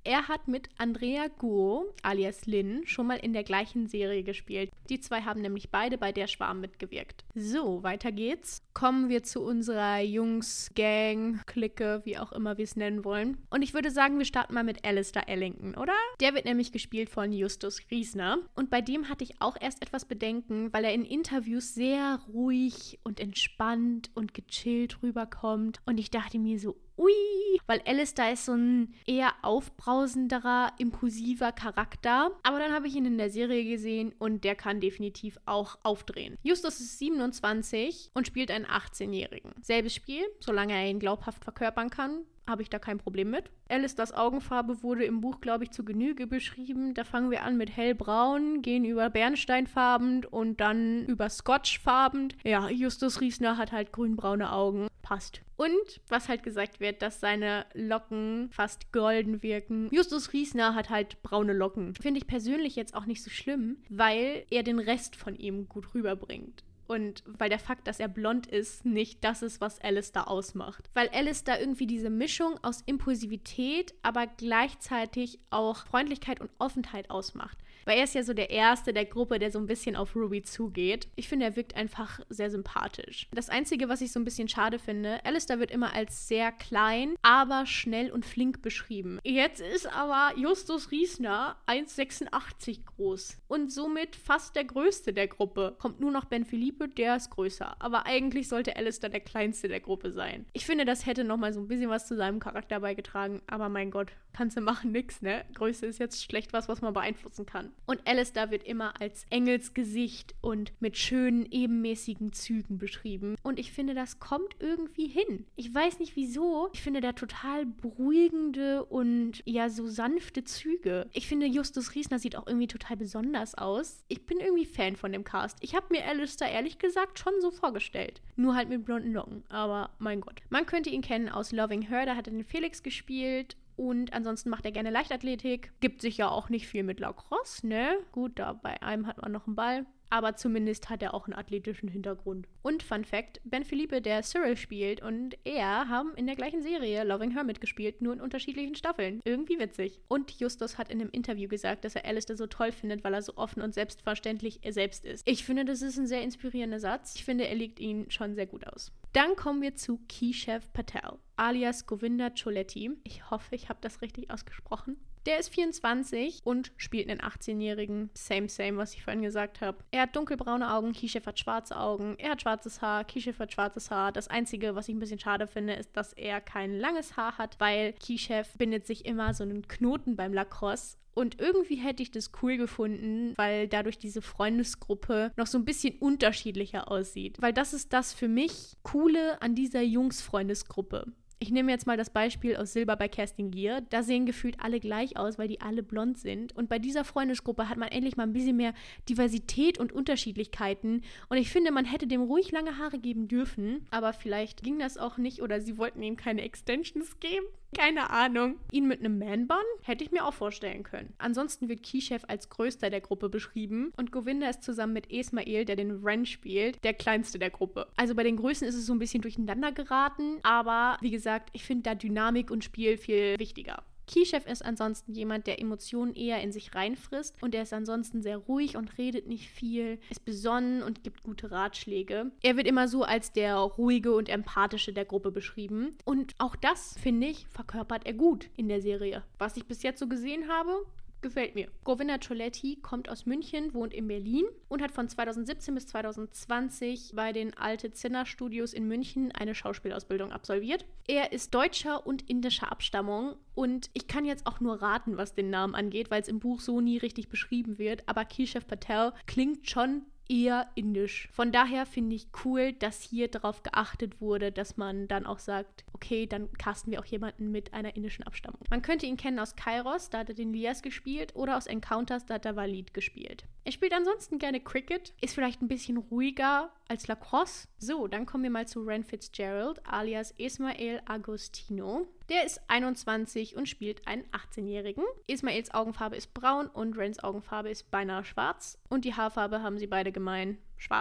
Er hat mit Andrea Guo, alias Lin, schon mal in der gleichen Serie gespielt. Die zwei haben nämlich beide bei Der Schwarm mitgewirkt. So, weiter geht's. Kommen wir zu unserer Jungs-Gang, Clique, wie auch immer wir es nennen wollen. Und ich würde sagen, wir starten mal mit Alistair Ellington, oder? Der wird nämlich gespielt von Justus Riesner. Und bei dem hatte ich auch erst etwas Bedenken, weil er in Interviews sehr ruhig und entspannt und gechillt rüberkommt. Und ich dachte mir so, ui, weil Alistair ist so ein eher aufbrausenderer, impulsiver Charakter. Aber dann habe ich ihn in der Serie gesehen und der kann definitiv auch aufdrehen. Justus ist siebenundzwanzig und spielt einen achtzehnjährigen. Selbes Spiel, solange er ihn glaubhaft verkörpern kann, habe ich da kein Problem mit. Alistairs Augenfarbe wurde im Buch, glaube ich, zu Genüge beschrieben. Da fangen wir an mit hellbraun, gehen über bernsteinfarben und dann über scotchfarben. Ja, Justus Riesner hat halt grünbraune Augen. Passt. Und was halt gesagt wird, dass seine Locken fast golden wirken. Justus Riesner hat halt braune Locken. Finde ich persönlich jetzt auch nicht so schlimm, weil er den Rest von ihm gut rüberbringt. Und weil der Fakt, dass er blond ist, nicht das ist, was Alistair ausmacht. Weil Alistair irgendwie diese Mischung aus Impulsivität, aber gleichzeitig auch Freundlichkeit und Offenheit ausmacht. Weil er ist ja so der Erste der Gruppe, der so ein bisschen auf Ruby zugeht. Ich finde, er wirkt einfach sehr sympathisch. Das Einzige, was ich so ein bisschen schade finde, Alistair wird immer als sehr klein, aber schnell und flink beschrieben. Jetzt ist aber Justus Riesner eins Komma sechsundachtzig groß und somit fast der Größte der Gruppe. Kommt nur noch Ben Philippe, der ist größer. Aber eigentlich sollte Alistair der Kleinste der Gruppe sein. Ich finde, das hätte nochmal so ein bisschen was zu seinem Charakter beigetragen. Aber mein Gott, kannst du machen, nix, ne? Größe ist jetzt schlecht was, was man beeinflussen kann. Und Alistair wird immer als Engelsgesicht und mit schönen, ebenmäßigen Zügen beschrieben. Und ich finde, das kommt irgendwie hin. Ich weiß nicht wieso. Ich finde, der total beruhigende und ja, so sanfte Züge. Ich finde, Justus Riesner sieht auch irgendwie total besonders aus. Ich bin irgendwie Fan von dem Cast. Ich habe mir Alistair ehrlich gesagt schon so vorgestellt. Nur halt mit blonden Locken. Aber mein Gott. Man könnte ihn kennen aus Loving Her. Da hat er den Felix gespielt. Und ansonsten macht er gerne Leichtathletik. Gibt sich ja auch nicht viel mit Lacrosse, ne? Gut, da bei einem hat man noch einen Ball. Aber zumindest hat er auch einen athletischen Hintergrund. Und Fun Fact, Ben Philippe, der Cyril spielt, und er haben in der gleichen Serie Loving Her mitgespielt, nur in unterschiedlichen Staffeln. Irgendwie witzig. Und Justus hat in einem Interview gesagt, dass er Alistair so toll findet, weil er so offen und selbstverständlich er selbst ist. Ich finde, das ist ein sehr inspirierender Satz. Ich finde, er legt ihn schon sehr gut aus. Dann kommen wir zu Keshav Patel, alias Govinda Choletti. Ich hoffe, ich habe das richtig ausgesprochen. Der ist vierundzwanzig und spielt einen achtzehnjährigen. Same, same, was ich vorhin gesagt habe. Er hat dunkelbraune Augen, Keshav hat schwarze Augen. Er hat schwarzes Haar, Keshav hat schwarzes Haar. Das Einzige, was ich ein bisschen schade finde, ist, dass er kein langes Haar hat, weil Keshav bindet sich immer so einen Knoten beim Lacrosse. Und irgendwie hätte ich das cool gefunden, weil dadurch diese Freundesgruppe noch so ein bisschen unterschiedlicher aussieht. Weil das ist das für mich Coole an dieser Jungs-Freundesgruppe. Ich nehme jetzt mal das Beispiel aus Silber bei Kerstin Gier. Da sehen gefühlt alle gleich aus, weil die alle blond sind. Und bei dieser Freundesgruppe hat man endlich mal ein bisschen mehr Diversität und Unterschiedlichkeiten. Und ich finde, man hätte dem ruhig lange Haare geben dürfen. Aber vielleicht ging das auch nicht oder sie wollten ihm keine Extensions geben. Keine Ahnung. Ihn mit einem Man-Bun hätte ich mir auch vorstellen können. Ansonsten wird Keshav als größter der Gruppe beschrieben und Govinda ist zusammen mit Esmail, der den Ren spielt, der kleinste der Gruppe. Also bei den Größen ist es so ein bisschen durcheinander geraten, aber wie gesagt, ich finde da Dynamik und Spiel viel wichtiger. Keshav ist ansonsten jemand, der Emotionen eher in sich reinfrisst und er ist ansonsten sehr ruhig und redet nicht viel, ist besonnen und gibt gute Ratschläge. Er wird immer so als der ruhige und empathische der Gruppe beschrieben und auch das, finde ich, verkörpert er gut in der Serie. Was ich bis jetzt so gesehen habe, gefällt mir. Govinda Choletti kommt aus München, wohnt in Berlin und hat von zweitausendsiebzehn bis zweitausendzwanzig bei den Alte Zinner Studios in München eine Schauspielausbildung absolviert. Er ist deutscher und indischer Abstammung und ich kann jetzt auch nur raten, was den Namen angeht, weil es im Buch so nie richtig beschrieben wird, aber Keshav Patel klingt schon eher indisch. Von daher finde ich cool, dass hier darauf geachtet wurde, dass man dann auch sagt, okay, dann casten wir auch jemanden mit einer indischen Abstammung. Man könnte ihn kennen aus Kairos, da hat er den Lias gespielt, oder aus Encounters, da hat er Walid gespielt. Er spielt ansonsten gerne Cricket, ist vielleicht ein bisschen ruhiger als Lacrosse. So, dann kommen wir mal zu Ren Fitzgerald, alias Esmail Agostino. Der ist einundzwanzig und spielt einen achtzehnjährigen. Esmails Augenfarbe ist braun und Rens Augenfarbe ist beinahe schwarz. Und die Haarfarbe haben sie beide gemein, schwarz.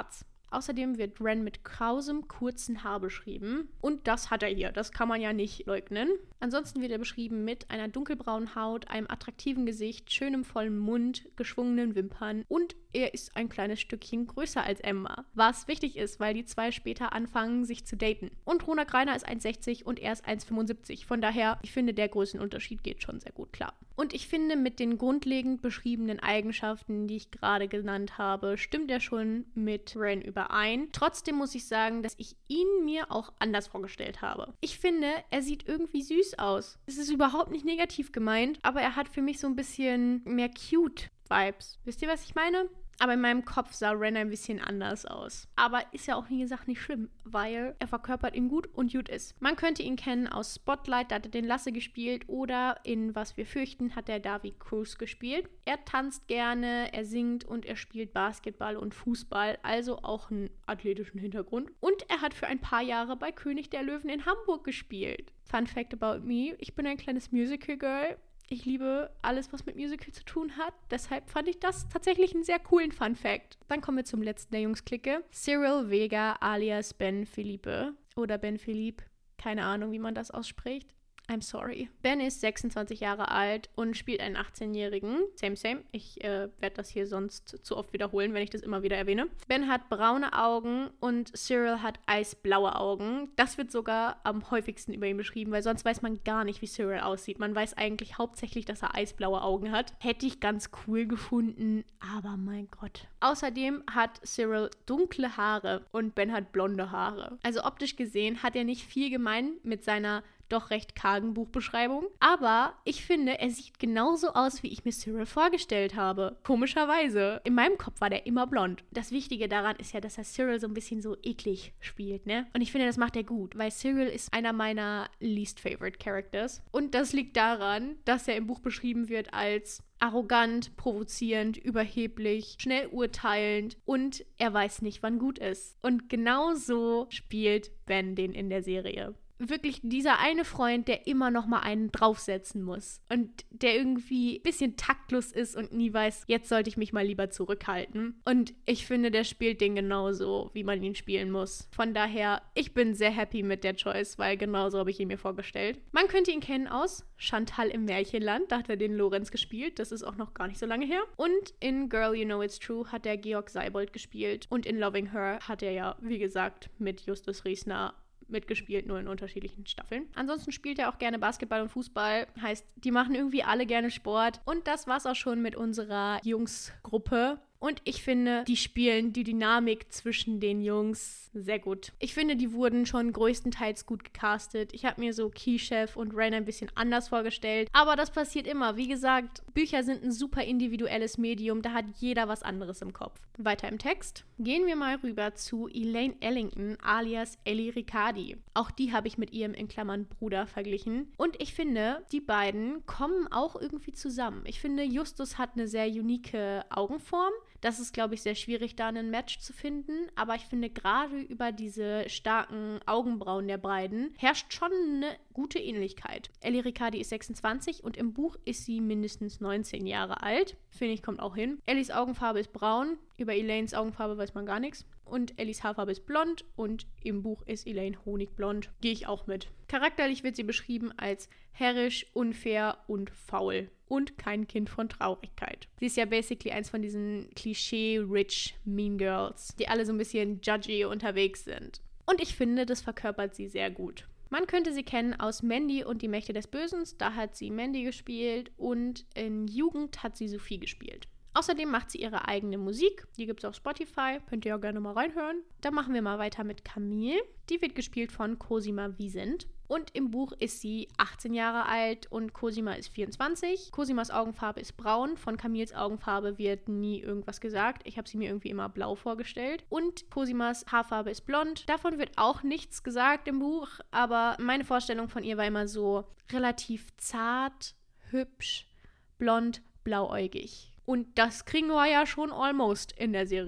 Außerdem wird Ren mit krausem, kurzen Haar beschrieben. Und das hat er hier, das kann man ja nicht leugnen. Ansonsten wird er beschrieben mit einer dunkelbraunen Haut, einem attraktiven Gesicht, schönem vollen Mund, geschwungenen Wimpern und er ist ein kleines Stückchen größer als Emma. Was wichtig ist, weil die zwei später anfangen, sich zu daten. Und Ronak Reiner ist eins Komma sechzig und er ist eins Komma fünfundsiebzig. Von daher, ich finde, der Größenunterschied geht schon sehr gut klar. Und ich finde, mit den grundlegend beschriebenen Eigenschaften, die ich gerade genannt habe, stimmt er schon mit Ren überein. Trotzdem muss ich sagen, dass ich ihn mir auch anders vorgestellt habe. Ich finde, er sieht irgendwie süß aus. Es ist überhaupt nicht negativ gemeint, aber er hat für mich so ein bisschen mehr Cute-Vibes. Wisst ihr, was ich meine? Aber in meinem Kopf sah Ren ein bisschen anders aus. Aber ist ja auch, wie gesagt, nicht schlimm, weil er verkörpert ihn gut und gut ist. Man könnte ihn kennen aus Spotlight, da hat er den Lasse gespielt, oder in Was wir fürchten hat er Davy Cruz gespielt. Er tanzt gerne, er singt und er spielt Basketball und Fußball, also auch einen athletischen Hintergrund. Und er hat für ein paar Jahre bei König der Löwen in Hamburg gespielt. Fun Fact about me, ich bin ein kleines Musical-Girl. Ich liebe alles, was mit Musical zu tun hat. Deshalb fand ich das tatsächlich einen sehr coolen Fun-Fact. Dann kommen wir zum letzten der Jungs-Clique. Cyril Vega alias Ben Felipe. Oder Ben Philippe. Keine Ahnung, wie man das ausspricht. I'm sorry. Ben ist sechsundzwanzig Jahre alt und spielt einen achtzehnjährigen. Same, same. Ich äh, werde das hier sonst zu oft wiederholen, wenn ich das immer wieder erwähne. Ben hat braune Augen und Cyril hat eisblaue Augen. Das wird sogar am häufigsten über ihn beschrieben, weil sonst weiß man gar nicht, wie Cyril aussieht. Man weiß eigentlich hauptsächlich, dass er eisblaue Augen hat. Hätte ich ganz cool gefunden, aber mein Gott. Außerdem hat Cyril dunkle Haare und Ben hat blonde Haare. Also optisch gesehen hat er nicht viel gemein mit seiner doch recht kargen Buchbeschreibung. Aber ich finde, er sieht genauso aus, wie ich mir Cyril vorgestellt habe. Komischerweise. In meinem Kopf war der immer blond. Das Wichtige daran ist ja, dass er Cyril so ein bisschen so eklig spielt, ne? Und ich finde, das macht er gut, weil Cyril ist einer meiner least favorite characters. Und das liegt daran, dass er im Buch beschrieben wird als arrogant, provozierend, überheblich, schnell urteilend und er weiß nicht, wann gut ist. Und genau so spielt Ben den in der Serie. Wirklich dieser eine Freund, der immer noch mal einen draufsetzen muss und der irgendwie ein bisschen taktlos ist und nie weiß, jetzt sollte ich mich mal lieber zurückhalten. Und ich finde, der spielt den genauso, wie man ihn spielen muss. Von daher, ich bin sehr happy mit der Choice, weil genauso habe ich ihn mir vorgestellt. Man könnte ihn kennen aus Chantal im Märchenland, da hat er den Lorenz gespielt, das ist auch noch gar nicht so lange her. Und in Girl, You Know It's True hat er Georg Seibold gespielt und in Loving Her hat er ja, wie gesagt, mit Justus Riesner mitgespielt, nur in unterschiedlichen Staffeln. Ansonsten spielt er auch gerne Basketball und Fußball. Heißt, die machen irgendwie alle gerne Sport. Und das war's auch schon mit unserer Jungsgruppe. Und ich finde, die spielen die Dynamik zwischen den Jungs sehr gut. Ich finde, die wurden schon größtenteils gut gecastet. Ich habe mir so Key-Chef und Ren ein bisschen anders vorgestellt. Aber das passiert immer. Wie gesagt, Bücher sind ein super individuelles Medium. Da hat jeder was anderes im Kopf. Weiter im Text. Gehen wir mal rüber zu Elaine Ellington alias Ellie Riccardi. Auch die habe ich mit ihrem in Klammern Bruder verglichen. Und ich finde, die beiden kommen auch irgendwie zusammen. Ich finde, Justus hat eine sehr unique Augenform. Das ist, glaube ich, sehr schwierig, da einen Match zu finden. Aber ich finde, gerade über diese starken Augenbrauen der beiden herrscht schon eine gute Ähnlichkeit. Ellie Riccardi ist sechsundzwanzig und im Buch ist sie mindestens neunzehn Jahre alt. Finde ich, kommt auch hin. Ellies Augenfarbe ist braun. Über Elaines Augenfarbe weiß man gar nichts. Und Ellies Haarfarbe ist blond und im Buch ist Elaine honigblond. Gehe ich auch mit. Charakterlich wird sie beschrieben als herrisch, unfair und faul. Und kein Kind von Traurigkeit. Sie ist ja basically eins von diesen Klischee-rich Mean Girls, die alle so ein bisschen judgy unterwegs sind. Und ich finde, das verkörpert sie sehr gut. Man könnte sie kennen aus Mandy und die Mächte des Bösen. Da hat sie Mandy gespielt und in Jugend hat sie Sophie gespielt. Außerdem macht sie ihre eigene Musik. Die gibt es auf Spotify. Könnt ihr ja gerne mal reinhören. Dann machen wir mal weiter mit Camille. Die wird gespielt von Cosima Wiesent. Und im Buch ist sie achtzehn Jahre alt und Cosima ist vierundzwanzig. Cosimas Augenfarbe ist braun. Von Camilles Augenfarbe wird nie irgendwas gesagt. Ich habe sie mir irgendwie immer blau vorgestellt. Und Cosimas Haarfarbe ist blond. Davon wird auch nichts gesagt im Buch. Aber meine Vorstellung von ihr war immer so relativ zart, hübsch, blond, blauäugig. Und das kriegen wir ja schon almost in der Serie.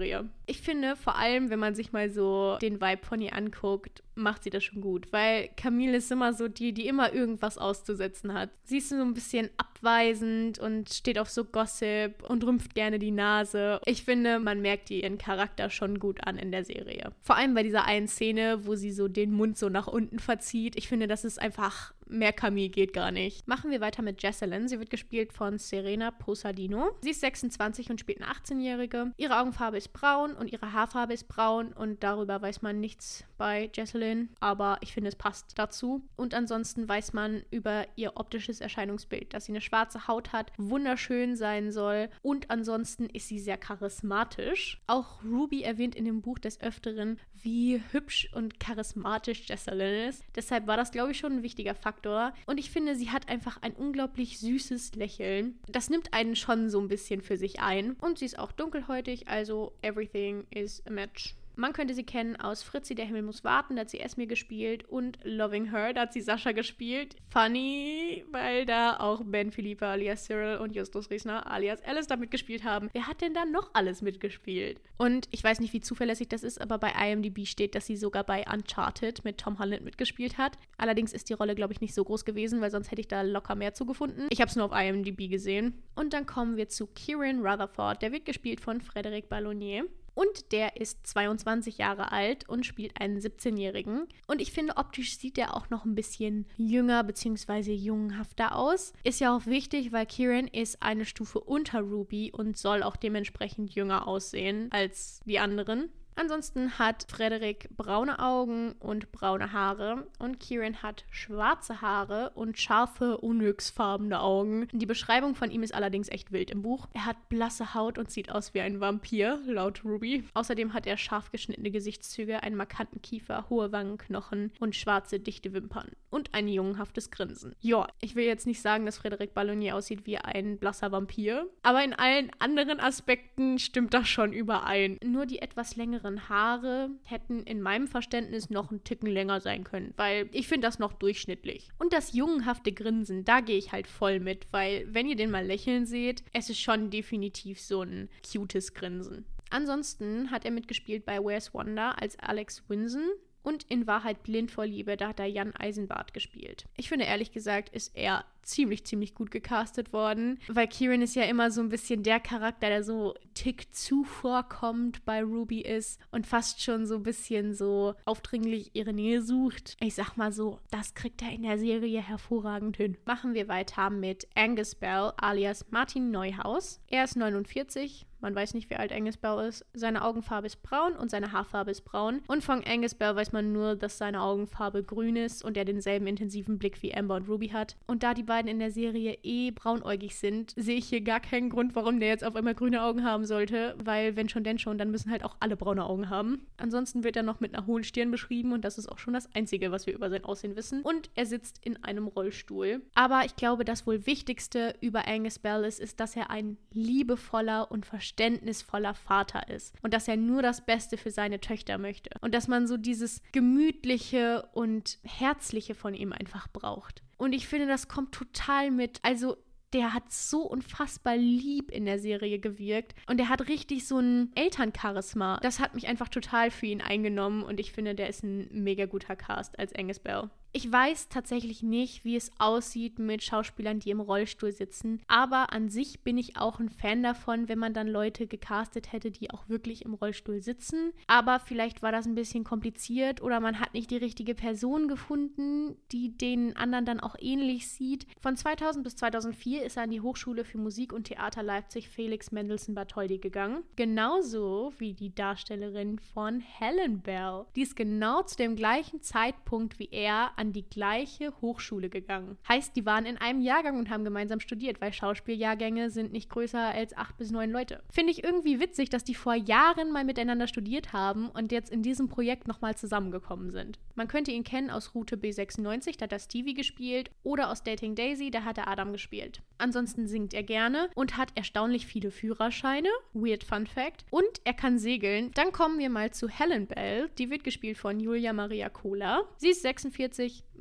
Ich finde, vor allem, wenn man sich mal so den Vibe von ihr anguckt, macht sie das schon gut. Weil Camille ist immer so die, die immer irgendwas auszusetzen hat. Sie ist so ein bisschen abweisend und steht auf so Gossip und rümpft gerne die Nase. Ich finde, man merkt ihren Charakter schon gut an in der Serie. Vor allem bei dieser einen Szene, wo sie so den Mund so nach unten verzieht. Ich finde, das ist einfach... Mehr Camille geht gar nicht. Machen wir weiter mit Jessalyn. Sie wird gespielt von Serena Posadino. Sie ist sechsundzwanzig und spielt eine achtzehnjährige. Ihre Augenfarbe ist braun und ihre Haarfarbe ist braun und darüber weiß man nichts bei Jessalyn, aber ich finde, es passt dazu. Und ansonsten weiß man über ihr optisches Erscheinungsbild, dass sie eine schwarze Haut hat, wunderschön sein soll und ansonsten ist sie sehr charismatisch. Auch Ruby erwähnt in dem Buch des Öfteren, wie hübsch und charismatisch Jessalyn ist. Deshalb war das, glaube ich, schon ein wichtiger Faktor. Und ich finde, sie hat einfach ein unglaublich süßes Lächeln. Das nimmt einen schon so ein bisschen für sich ein. Und sie ist auch dunkelhäutig, also everything is a match. Man könnte sie kennen aus Fritzi, der Himmel muss warten, da hat sie Esme gespielt und Loving Her, da hat sie Sascha gespielt. Funny, weil da auch Ben Philippa alias Cyril und Justus Riesner alias Alice da mitgespielt haben. Wer hat denn da noch alles mitgespielt? Und ich weiß nicht, wie zuverlässig das ist, aber bei I M D B steht, dass sie sogar bei Uncharted mit Tom Holland mitgespielt hat. Allerdings ist die Rolle, glaube ich, nicht so groß gewesen, weil sonst hätte ich da locker mehr zugefunden. Ich habe es nur auf I M D B gesehen. Und dann kommen wir zu Kieran Rutherford, der wird gespielt von Frédéric Ballonnier. Und der ist zweiundzwanzig Jahre alt und spielt einen siebzehnjährigen. Und ich finde, optisch sieht er auch noch ein bisschen jünger bzw. jungenhafter aus. Ist ja auch wichtig, weil Kieran ist eine Stufe unter Ruby und soll auch dementsprechend jünger aussehen als die anderen. Ansonsten hat Frédéric braune Augen und braune Haare und Kieran hat schwarze Haare und scharfe, onyxfarbene Augen. Die Beschreibung von ihm ist allerdings echt wild im Buch. Er hat blasse Haut und sieht aus wie ein Vampir, laut Ruby. Außerdem hat er scharf geschnittene Gesichtszüge, einen markanten Kiefer, hohe Wangenknochen und schwarze, dichte Wimpern. Und ein jungenhaftes Grinsen. Ja, ich will jetzt nicht sagen, dass Frédéric Ballonnier aussieht wie ein blasser Vampir, aber in allen anderen Aspekten stimmt das schon überein. Nur die etwas längere Haare hätten in meinem Verständnis noch einen Ticken länger sein können, weil ich finde das noch durchschnittlich. Und das jungenhafte Grinsen, da gehe ich halt voll mit, weil wenn ihr den mal lächeln seht, es ist schon definitiv so ein cutes Grinsen. Ansonsten hat er mitgespielt bei Where's Wanda als Alex Winson. Und in Wahrheit blind vor Liebe, da hat er Jan Eisenbart gespielt. Ich finde, ehrlich gesagt, ist er ziemlich, ziemlich gut gecastet worden, weil Kieran ist ja immer so ein bisschen der Charakter, der so tick zuvorkommt bei Ruby ist und fast schon so ein bisschen so aufdringlich ihre Nähe sucht. Ich sag mal so, das kriegt er in der Serie hervorragend hin. Machen wir weiter mit Angus Bell alias Martin Neuhaus. Er ist neunundvierzig. Man weiß nicht, wie alt Angus Bell ist. Seine Augenfarbe ist braun und seine Haarfarbe ist braun. Und von Angus Bell weiß man nur, dass seine Augenfarbe grün ist und er denselben intensiven Blick wie Amber und Ruby hat. Und da die beiden in der Serie eh braunäugig sind, sehe ich hier gar keinen Grund, warum der jetzt auf einmal grüne Augen haben sollte. Weil wenn schon, denn schon, dann müssen halt auch alle braune Augen haben. Ansonsten wird er noch mit einer hohen Stirn beschrieben und das ist auch schon das Einzige, was wir über sein Aussehen wissen. Und er sitzt in einem Rollstuhl. Aber ich glaube, das wohl Wichtigste über Angus Bell ist, ist, dass er ein liebevoller und verständlicher verständnisvoller Vater ist und dass er nur das Beste für seine Töchter möchte und dass man so dieses Gemütliche und Herzliche von ihm einfach braucht. Und ich finde, das kommt total mit, also der hat so unfassbar lieb in der Serie gewirkt und der hat richtig so ein Elterncharisma. Das hat mich einfach total für ihn eingenommen und ich finde, der ist ein mega guter Cast als Angus Bell. Ich weiß tatsächlich nicht, wie es aussieht mit Schauspielern, die im Rollstuhl sitzen, aber an sich bin ich auch ein Fan davon, wenn man dann Leute gecastet hätte, die auch wirklich im Rollstuhl sitzen. Aber vielleicht war das ein bisschen kompliziert oder man hat nicht die richtige Person gefunden, die den anderen dann auch ähnlich sieht. Von zweitausend bis zweitausendvier ist er an die Hochschule für Musik und Theater Leipzig Felix Mendelssohn Bartholdy gegangen. Genauso wie die Darstellerin von Helen Bell. Die ist genau zu dem gleichen Zeitpunkt wie er an die gleiche Hochschule gegangen. Heißt, die waren in einem Jahrgang und haben gemeinsam studiert, weil Schauspieljahrgänge sind nicht größer als acht bis neun Leute. Finde ich irgendwie witzig, dass die vor Jahren mal miteinander studiert haben und jetzt in diesem Projekt nochmal zusammengekommen sind. Man könnte ihn kennen aus Route B sechsundneunzig, da hat er Stevie gespielt, oder aus Dating Daisy, da hat er Adam gespielt. Ansonsten singt er gerne und hat erstaunlich viele Führerscheine. Weird Fun Fact. Und er kann segeln. Dann kommen wir mal zu Helen Bell. Die wird gespielt von Julia Maria Kohler. Sie ist sechsundvierzig.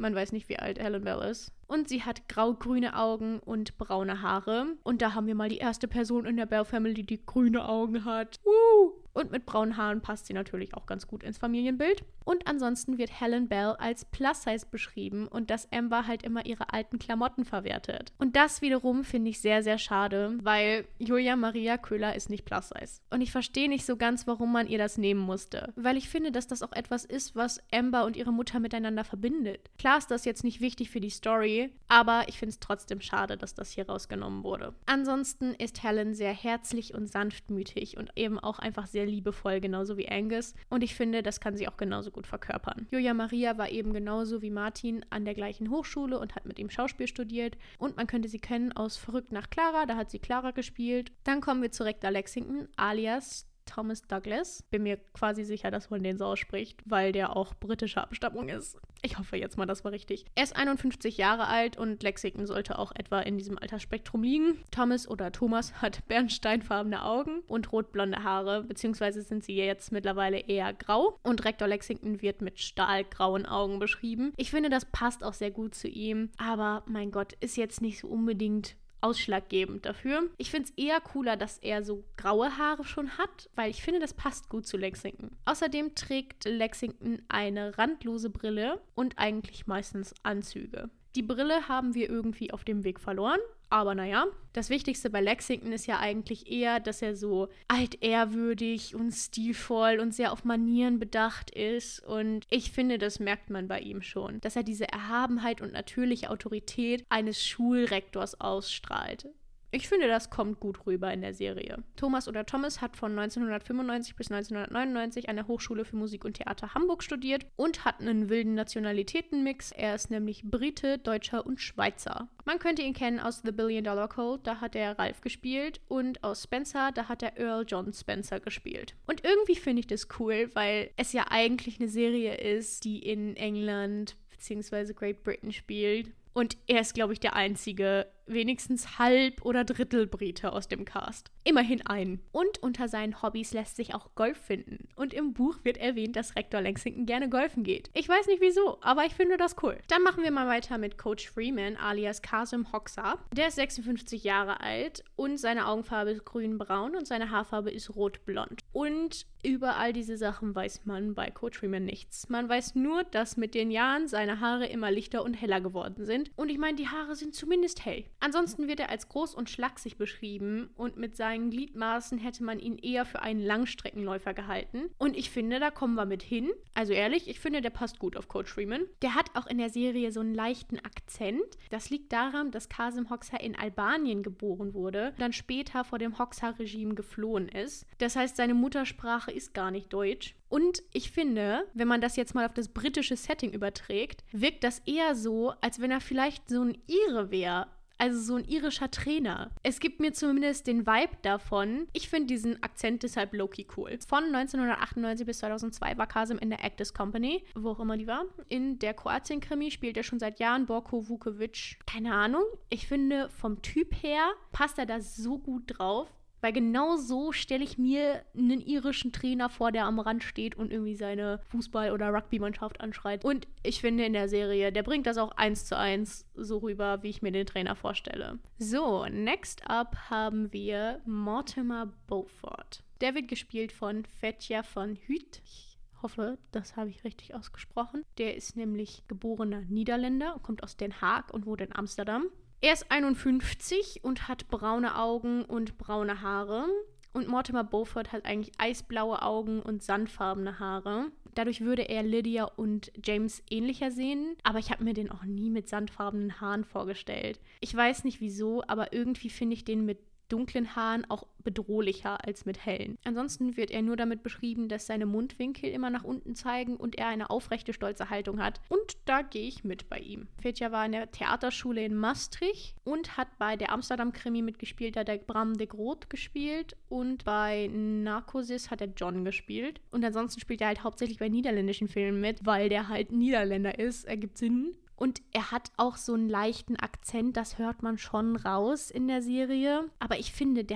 Man weiß nicht, wie alt Helen Bell ist. Und sie hat grau-grüne Augen und braune Haare. Und da haben wir mal die erste Person in der Bell Family, die grüne Augen hat. Woo! Und mit braunen Haaren passt sie natürlich auch ganz gut ins Familienbild. Und ansonsten wird Helen Bell als Plus-Size beschrieben und dass Amber halt immer ihre alten Klamotten verwertet. Und das wiederum finde ich sehr, sehr schade, weil Julia Maria Köhler ist nicht Plus-Size. Und ich verstehe nicht so ganz, warum man ihr das nehmen musste. Weil ich finde, dass das auch etwas ist, was Amber und ihre Mutter miteinander verbindet. Klar ist das jetzt nicht wichtig für die Story, aber ich finde es trotzdem schade, dass das hier rausgenommen wurde. Ansonsten ist Helen sehr herzlich und sanftmütig und eben auch einfach sehr liebevoll, genauso wie Angus. Und ich finde, das kann sie auch genauso gut verkörpern. Julia Maria war eben genauso wie Martin an der gleichen Hochschule und hat mit ihm Schauspiel studiert. Und man könnte sie kennen aus Verrückt nach Clara, da hat sie Clara gespielt. Dann kommen wir zu Rector Lexington, alias Thomas Douglas. Bin mir quasi sicher, dass man den so ausspricht, weil der auch britischer Abstammung ist. Ich hoffe jetzt mal, das war richtig. Er ist einundfünfzig Jahre alt und Lexington sollte auch etwa in diesem Altersspektrum liegen. Thomas oder Thomas hat bernsteinfarbene Augen und rotblonde Haare, beziehungsweise sind sie jetzt mittlerweile eher grau. Und Rektor Lexington wird mit stahlgrauen Augen beschrieben. Ich finde, das passt auch sehr gut zu ihm, aber mein Gott, ist jetzt nicht so unbedingt ausschlaggebend dafür. Ich finde es eher cooler, dass er so graue Haare schon hat, weil ich finde, das passt gut zu Lexington. Außerdem trägt Lexington eine randlose Brille und eigentlich meistens Anzüge. Die Brille haben wir irgendwie auf dem Weg verloren, aber naja. Das Wichtigste bei Lexington ist ja eigentlich eher, dass er so altehrwürdig und stilvoll und sehr auf Manieren bedacht ist. Und ich finde, das merkt man bei ihm schon, dass er diese Erhabenheit und natürliche Autorität eines Schulrektors ausstrahlt. Ich finde, das kommt gut rüber in der Serie. Thomas oder Thomas hat von neunzehnhundertfünfundneunzig bis neunzehnhundertneunundneunzig an der Hochschule für Musik und Theater Hamburg studiert und hat einen wilden Nationalitätenmix. Er ist nämlich Brite, Deutscher und Schweizer. Man könnte ihn kennen aus The Billion Dollar Code, da hat er Ralph gespielt, und aus Spencer, da hat er Earl John Spencer gespielt. Und irgendwie finde ich das cool, weil es ja eigentlich eine Serie ist, die in England bzw. Great Britain spielt. Und er ist, glaube ich, der einzige, wenigstens Halb- oder Drittel-Brite aus dem Cast. Immerhin ein. Und unter seinen Hobbys lässt sich auch Golf finden. Und im Buch wird erwähnt, dass Rektor Lexington gerne golfen geht. Ich weiß nicht wieso, aber ich finde das cool. Dann machen wir mal weiter mit Coach Freeman, alias Kasim Hoxha. Der ist sechsundfünfzig Jahre alt und seine Augenfarbe ist grün-braun und seine Haarfarbe ist rot-blond. Und über all diese Sachen weiß man bei Coach Freeman nichts. Man weiß nur, dass mit den Jahren seine Haare immer lichter und heller geworden sind. Und ich meine, die Haare sind zumindest hell. Ansonsten wird er als groß und schlaksig beschrieben und mit seinen Gliedmaßen hätte man ihn eher für einen Langstreckenläufer gehalten. Und ich finde, da kommen wir mit hin. Also ehrlich, ich finde, der passt gut auf Coach Freeman. Der hat auch in der Serie so einen leichten Akzent. Das liegt daran, dass Kasim Hoxha in Albanien geboren wurde und dann später vor dem Hoxha-Regime geflohen ist. Das heißt, seine Muttersprache ist gar nicht Deutsch. Und ich finde, wenn man das jetzt mal auf das britische Setting überträgt, wirkt das eher so, als wenn er vielleicht so ein Ire wäre. Also so ein irischer Trainer. Es gibt mir zumindest den Vibe davon. Ich finde diesen Akzent deshalb low-key cool. Von neunzehnhundertachtundneunzig bis zweitausendzwei war Kasim in der Actors Company, wo auch immer die war. In der Kroatien-Krimi spielt er schon seit Jahren Borko Vukovic. Keine Ahnung. Ich finde, vom Typ her passt er da so gut drauf. Weil genau so stelle ich mir einen irischen Trainer vor, der am Rand steht und irgendwie seine Fußball- oder Rugby-Mannschaft anschreit. Und ich finde in der Serie, der bringt das auch eins zu eins so rüber, wie ich mir den Trainer vorstelle. So, next up haben wir Mortimer Beaufort. Der wird gespielt von Fetja von Huet. Ich hoffe, das habe ich richtig ausgesprochen. Der ist nämlich geborener Niederländer und kommt aus Den Haag und wohnt in Amsterdam. Er ist einundfünfzig und hat braune Augen und braune Haare. Und Mortimer Beaufort hat eigentlich eisblaue Augen und sandfarbene Haare. Dadurch würde er Lydia und James ähnlicher sehen, aber ich habe mir den auch nie mit sandfarbenen Haaren vorgestellt. Ich weiß nicht wieso, aber irgendwie finde ich den mit dunklen Haaren auch bedrohlicher als mit hellen. Ansonsten wird er nur damit beschrieben, dass seine Mundwinkel immer nach unten zeigen und er eine aufrechte, stolze Haltung hat. Und da gehe ich mit bei ihm. Fetja war in der Theaterschule in Maastricht und hat bei der Amsterdam-Krimi mitgespielt, da hat er Bram de Groot gespielt und bei Narcosis hat er John gespielt. Und ansonsten spielt er halt hauptsächlich bei niederländischen Filmen mit, weil der halt Niederländer ist. Ergibt Sinn. Und er hat auch so einen leichten Akzent, das hört man schon raus in der Serie. Aber ich finde, der hat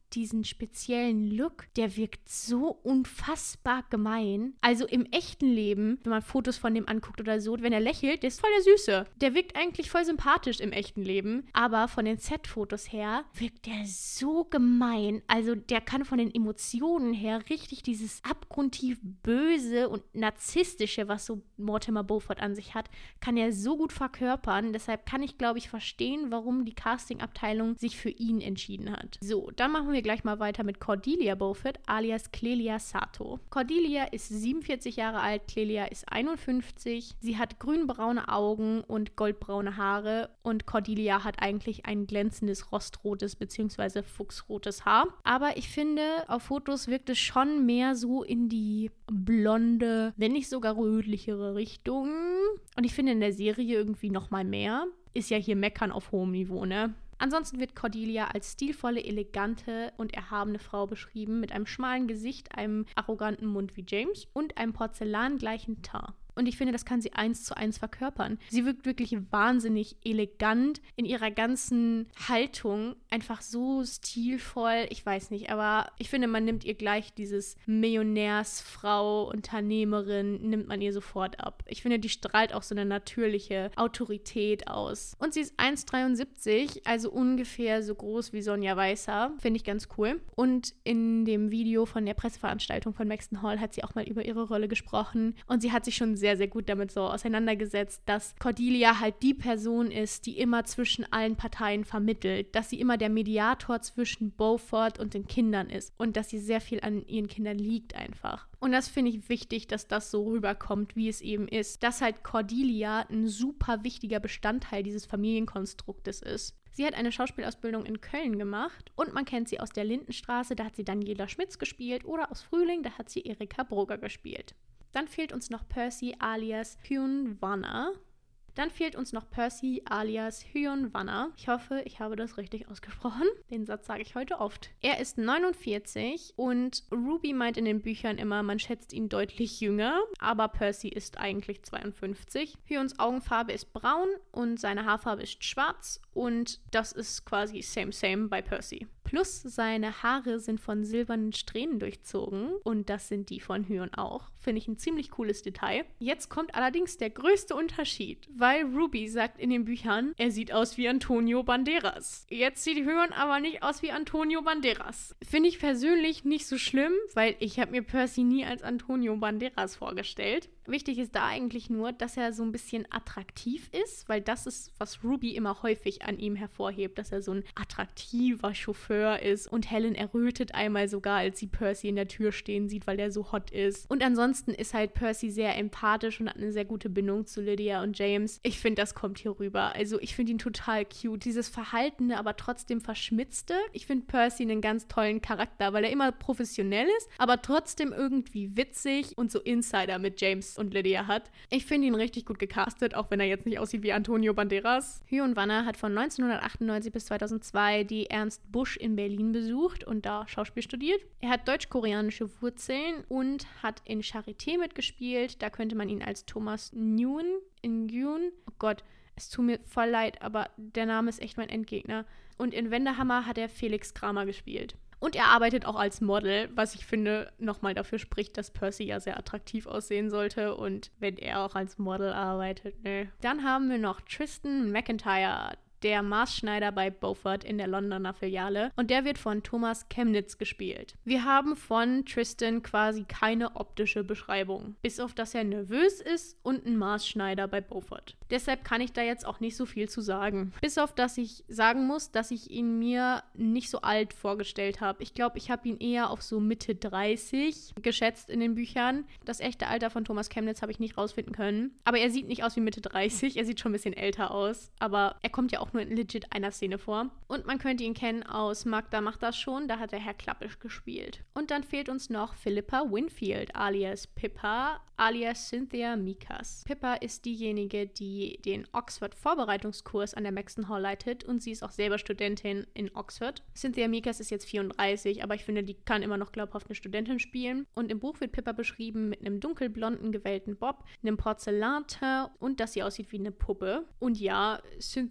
diesen speziellen Look, der wirkt so unfassbar gemein. Also im echten Leben, wenn man Fotos von dem anguckt oder so, wenn er lächelt, der ist voll der Süße. Der wirkt eigentlich voll sympathisch im echten Leben, aber von den Set-Fotos her wirkt der so gemein. Also der kann von den Emotionen her richtig dieses abgrundtief Böse und Narzisstische, was so Mortimer Beaufort an sich hat, kann er so gut verkörpern. Deshalb kann ich, glaube ich, verstehen, warum die Casting-Abteilung sich für ihn entschieden hat. So, dann machen wir gleich mal weiter mit Cordelia Beaufort, alias Clelia Sato. Cordelia ist siebenundvierzig Jahre alt, Clelia ist einundfünfzig. Sie hat grünbraune Augen und goldbraune Haare und Cordelia hat eigentlich ein glänzendes rostrotes bzw. fuchsrotes Haar. Aber ich finde, auf Fotos wirkt es schon mehr so in die blonde, wenn nicht sogar rötlichere Richtung. Und ich finde in der Serie irgendwie noch mal mehr. Ist ja hier Meckern auf hohem Niveau, ne? Ansonsten wird Cordelia als stilvolle, elegante und erhabene Frau beschrieben, mit einem schmalen Gesicht, einem arroganten Mund wie James und einem porzellangleichen Teint. Und ich finde, das kann sie eins zu eins verkörpern. Sie wirkt wirklich wahnsinnig elegant in ihrer ganzen Haltung. Einfach so stilvoll. Ich weiß nicht, aber ich finde, man nimmt ihr gleich dieses Millionärsfrau, Unternehmerin, nimmt man ihr sofort ab. Ich finde, die strahlt auch so eine natürliche Autorität aus. Und sie ist eins Komma dreiundsiebzig, also ungefähr so groß wie Sonja Weißer. Finde ich ganz cool. Und in dem Video von der Presseveranstaltung von Maxton Hall hat sie auch mal über ihre Rolle gesprochen. Und sie hat sich schon sehr sehr, sehr gut damit so auseinandergesetzt, dass Cordelia halt die Person ist, die immer zwischen allen Parteien vermittelt, dass sie immer der Mediator zwischen Beaufort und den Kindern ist und dass sie sehr viel an ihren Kindern liegt einfach. Und das finde ich wichtig, dass das so rüberkommt, wie es eben ist, dass halt Cordelia ein super wichtiger Bestandteil dieses Familienkonstruktes ist. Sie hat eine Schauspielausbildung in Köln gemacht und man kennt sie aus der Lindenstraße, da hat sie Daniela Schmitz gespielt, oder aus Frühling, da hat sie Erika Brugger gespielt. Dann fehlt uns noch Percy alias Hyun Vanna. Dann fehlt uns noch Percy alias Hyun Vanna. Ich hoffe, ich habe das richtig ausgesprochen. Den Satz sage ich heute oft. Er ist neunundvierzig und Ruby meint in den Büchern immer, man schätzt ihn deutlich jünger, aber Percy ist eigentlich zweiundfünfzig. Hyuns Augenfarbe ist braun und seine Haarfarbe ist schwarz und das ist quasi same same bei Percy. Plus seine Haare sind von silbernen Strähnen durchzogen und das sind die von Hyun auch. Finde ich ein ziemlich cooles Detail. Jetzt kommt allerdings der größte Unterschied, weil Ruby sagt in den Büchern, er sieht aus wie Antonio Banderas. Jetzt sieht Hyun aber nicht aus wie Antonio Banderas. Finde ich persönlich nicht so schlimm, weil ich habe mir Percy nie als Antonio Banderas vorgestellt. Wichtig ist da eigentlich nur, dass er so ein bisschen attraktiv ist, weil das ist, was Ruby immer häufig an ihm hervorhebt, dass er so ein attraktiver Chauffeur ist und Helen errötet einmal sogar, als sie Percy in der Tür stehen sieht, weil der so hot ist. Und ansonsten ist halt Percy sehr empathisch und hat eine sehr gute Bindung zu Lydia und James. Ich finde, das kommt hier rüber. Also ich finde ihn total cute. Dieses Verhaltene, aber trotzdem verschmitzte. Ich finde Percy einen ganz tollen Charakter, weil er immer professionell ist, aber trotzdem irgendwie witzig und so Insider mit James und Lydia hat. Ich finde ihn richtig gut gecastet, auch wenn er jetzt nicht aussieht wie Antonio Banderas. Hyun Vanna hat von neunzehnhundertachtundneunzig bis zweitausendzwei die Ernst Busch in Berlin besucht und da Schauspiel studiert. Er hat deutsch-koreanische Wurzeln und hat in Charité mitgespielt. Da könnte man ihn als Thomas Nguyen, Nguyen, oh Gott, es tut mir voll leid, aber der Name ist echt mein Endgegner. Und in Wendehammer hat er Felix Kramer gespielt. Und er arbeitet auch als Model, was ich finde nochmal dafür spricht, dass Percy ja sehr attraktiv aussehen sollte. Und wenn er auch als Model arbeitet, ne. Dann haben wir noch Tristan McIntyre, der Maßschneider bei Beaufort in der Londoner Filiale. Und der wird von Thomas Chemnitz gespielt. Wir haben von Tristan quasi keine optische Beschreibung. Bis auf, dass er nervös ist und ein Maßschneider bei Beaufort. Deshalb kann ich da jetzt auch nicht so viel zu sagen. Bis auf, dass ich sagen muss, dass ich ihn mir nicht so alt vorgestellt habe. Ich glaube, ich habe ihn eher auf so Mitte dreißig geschätzt in den Büchern. Das echte Alter von Thomas Chemnitz habe ich nicht rausfinden können. Aber er sieht nicht aus wie Mitte dreißig. Er sieht schon ein bisschen älter aus. Aber er kommt ja auch nur in legit einer Szene vor. Und man könnte ihn kennen aus Magda macht das schon. Da hat er Herr Klappisch gespielt. Und dann fehlt uns noch Philippa Winfield alias Pippa alias Cynthia Mikas. Pippa ist diejenige, die den Oxford-Vorbereitungskurs an der Maxton Hall leitet und sie ist auch selber Studentin in Oxford. Cynthia Mikas ist jetzt vierunddreißig, aber ich finde, die kann immer noch glaubhaft eine Studentin spielen. Und im Buch wird Pippa beschrieben mit einem dunkelblonden, gewellten Bob, einem Porzellanteint und dass sie aussieht wie eine Puppe. Und ja, Cynthia Mikas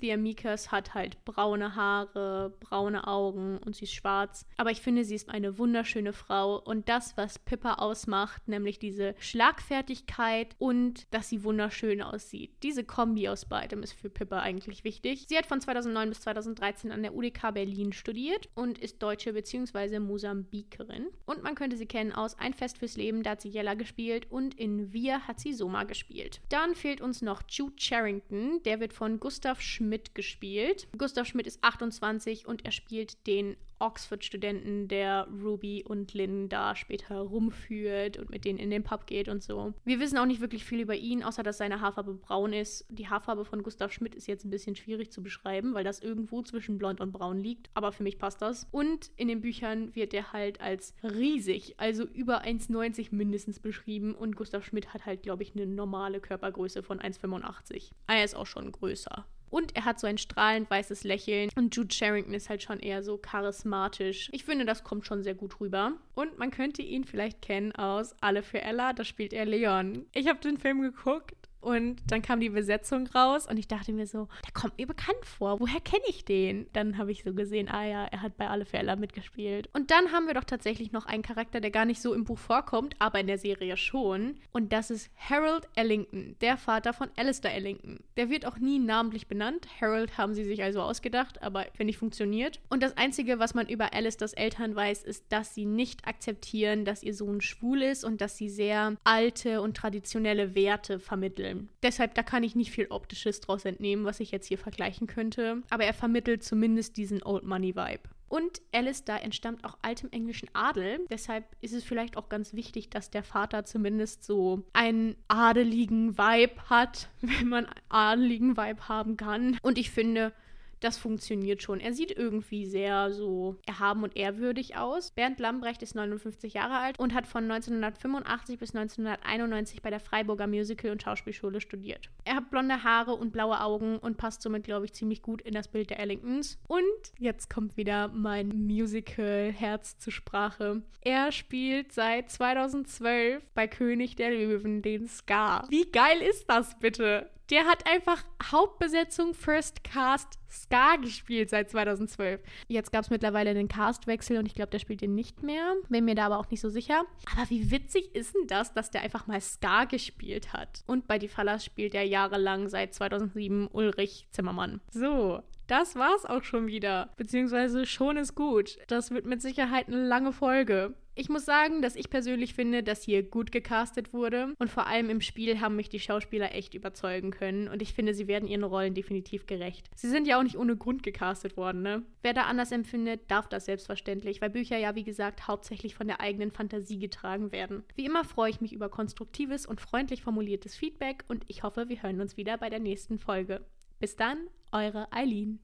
Akers hat halt braune Haare, braune Augen und sie ist schwarz. Aber ich finde, sie ist eine wunderschöne Frau und das, was Pippa ausmacht, nämlich diese Schlagfertigkeit und dass sie wunderschön aussieht. Diese Kombi aus beidem ist für Pippa eigentlich wichtig. Sie hat von zweitausendneun bis zweitausenddreizehn an der U D K Berlin studiert und ist Deutsche bzw. Mosambikerin. Und man könnte sie kennen aus Ein Fest fürs Leben, da hat sie Jella gespielt und in Wir hat sie Soma gespielt. Dann fehlt uns noch Jude Charrington, der wird von Gustav Schmidt gespielt. Gustav Schmidt ist achtundzwanzig und er spielt den Oxford-Studenten, der Ruby und Lynn da später rumführt und mit denen in den Pub geht und so. Wir wissen auch nicht wirklich viel über ihn, außer dass seine Haarfarbe braun ist. Die Haarfarbe von Gustav Schmidt ist jetzt ein bisschen schwierig zu beschreiben, weil das irgendwo zwischen blond und braun liegt. Aber für mich passt das. Und in den Büchern wird er halt als riesig, also über eins neunzig mindestens beschrieben. Und Gustav Schmidt hat halt, glaube ich, eine normale Körpergröße von eins fünfundachtzig. Er ist auch schon größer. Und er hat so ein strahlend weißes Lächeln. Und Jude Charrington ist halt schon eher so charismatisch. Ich finde, das kommt schon sehr gut rüber. Und man könnte ihn vielleicht kennen aus Alle für Ella. Da spielt er Leon. Ich habe den Film geguckt. Und dann kam die Besetzung raus und ich dachte mir so, der kommt mir bekannt vor. Woher kenne ich den? Dann habe ich so gesehen, ah ja, er hat bei Alle für Ella mitgespielt. Und dann haben wir doch tatsächlich noch einen Charakter, der gar nicht so im Buch vorkommt, aber in der Serie schon. Und das ist Harold Ellington, der Vater von Alistair Ellington. Der wird auch nie namentlich benannt. Harold haben sie sich also ausgedacht, aber finde ich funktioniert. Und das Einzige, was man über Alistairs Eltern weiß, ist, dass sie nicht akzeptieren, dass ihr Sohn schwul ist und dass sie sehr alte und traditionelle Werte vermitteln. Deshalb, da kann ich nicht viel Optisches draus entnehmen, was ich jetzt hier vergleichen könnte. Aber er vermittelt zumindest diesen Old Money Vibe. Und Alistair entstammt auch altem englischen Adel. Deshalb ist es vielleicht auch ganz wichtig, dass der Vater zumindest so einen adeligen Vibe hat, wenn man einen adeligen Vibe haben kann. Und ich finde, das funktioniert schon. Er sieht irgendwie sehr so erhaben und ehrwürdig aus. Bernd Lambrecht ist neunundfünfzig Jahre alt und hat von neunzehnhundertfünfundachtzig bis neunzehnhunderteinundneunzig bei der Freiburger Musical- und Schauspielschule studiert. Er hat blonde Haare und blaue Augen und passt somit, glaube ich, ziemlich gut in das Bild der Ellingtons. Und jetzt kommt wieder mein Musical-Herz zur Sprache. Er spielt seit zweitausendzwölf bei König der Löwen den Scar. Wie geil ist das bitte? Der hat einfach Hauptbesetzung First Cast Scar gespielt seit zweitausendzwölf. Jetzt gab es mittlerweile einen Castwechsel und ich glaube, der spielt den nicht mehr. Bin mir da aber auch nicht so sicher. Aber wie witzig ist denn das, dass der einfach mal Scar gespielt hat? Und bei Die Fallas spielt er jahrelang seit zweitausendsieben Ulrich Zimmermann. So, das war's auch schon wieder. Beziehungsweise schon ist gut. Das wird mit Sicherheit eine lange Folge. Ich muss sagen, dass ich persönlich finde, dass hier gut gecastet wurde. Und vor allem im Spiel haben mich die Schauspieler echt überzeugen können. Und ich finde, sie werden ihren Rollen definitiv gerecht. Sie sind ja auch nicht ohne Grund gecastet worden, ne? Wer da anders empfindet, darf das selbstverständlich, weil Bücher ja, wie gesagt, hauptsächlich von der eigenen Fantasie getragen werden. Wie immer freue ich mich über konstruktives und freundlich formuliertes Feedback und ich hoffe, wir hören uns wieder bei der nächsten Folge. Bis dann, eure Eileen.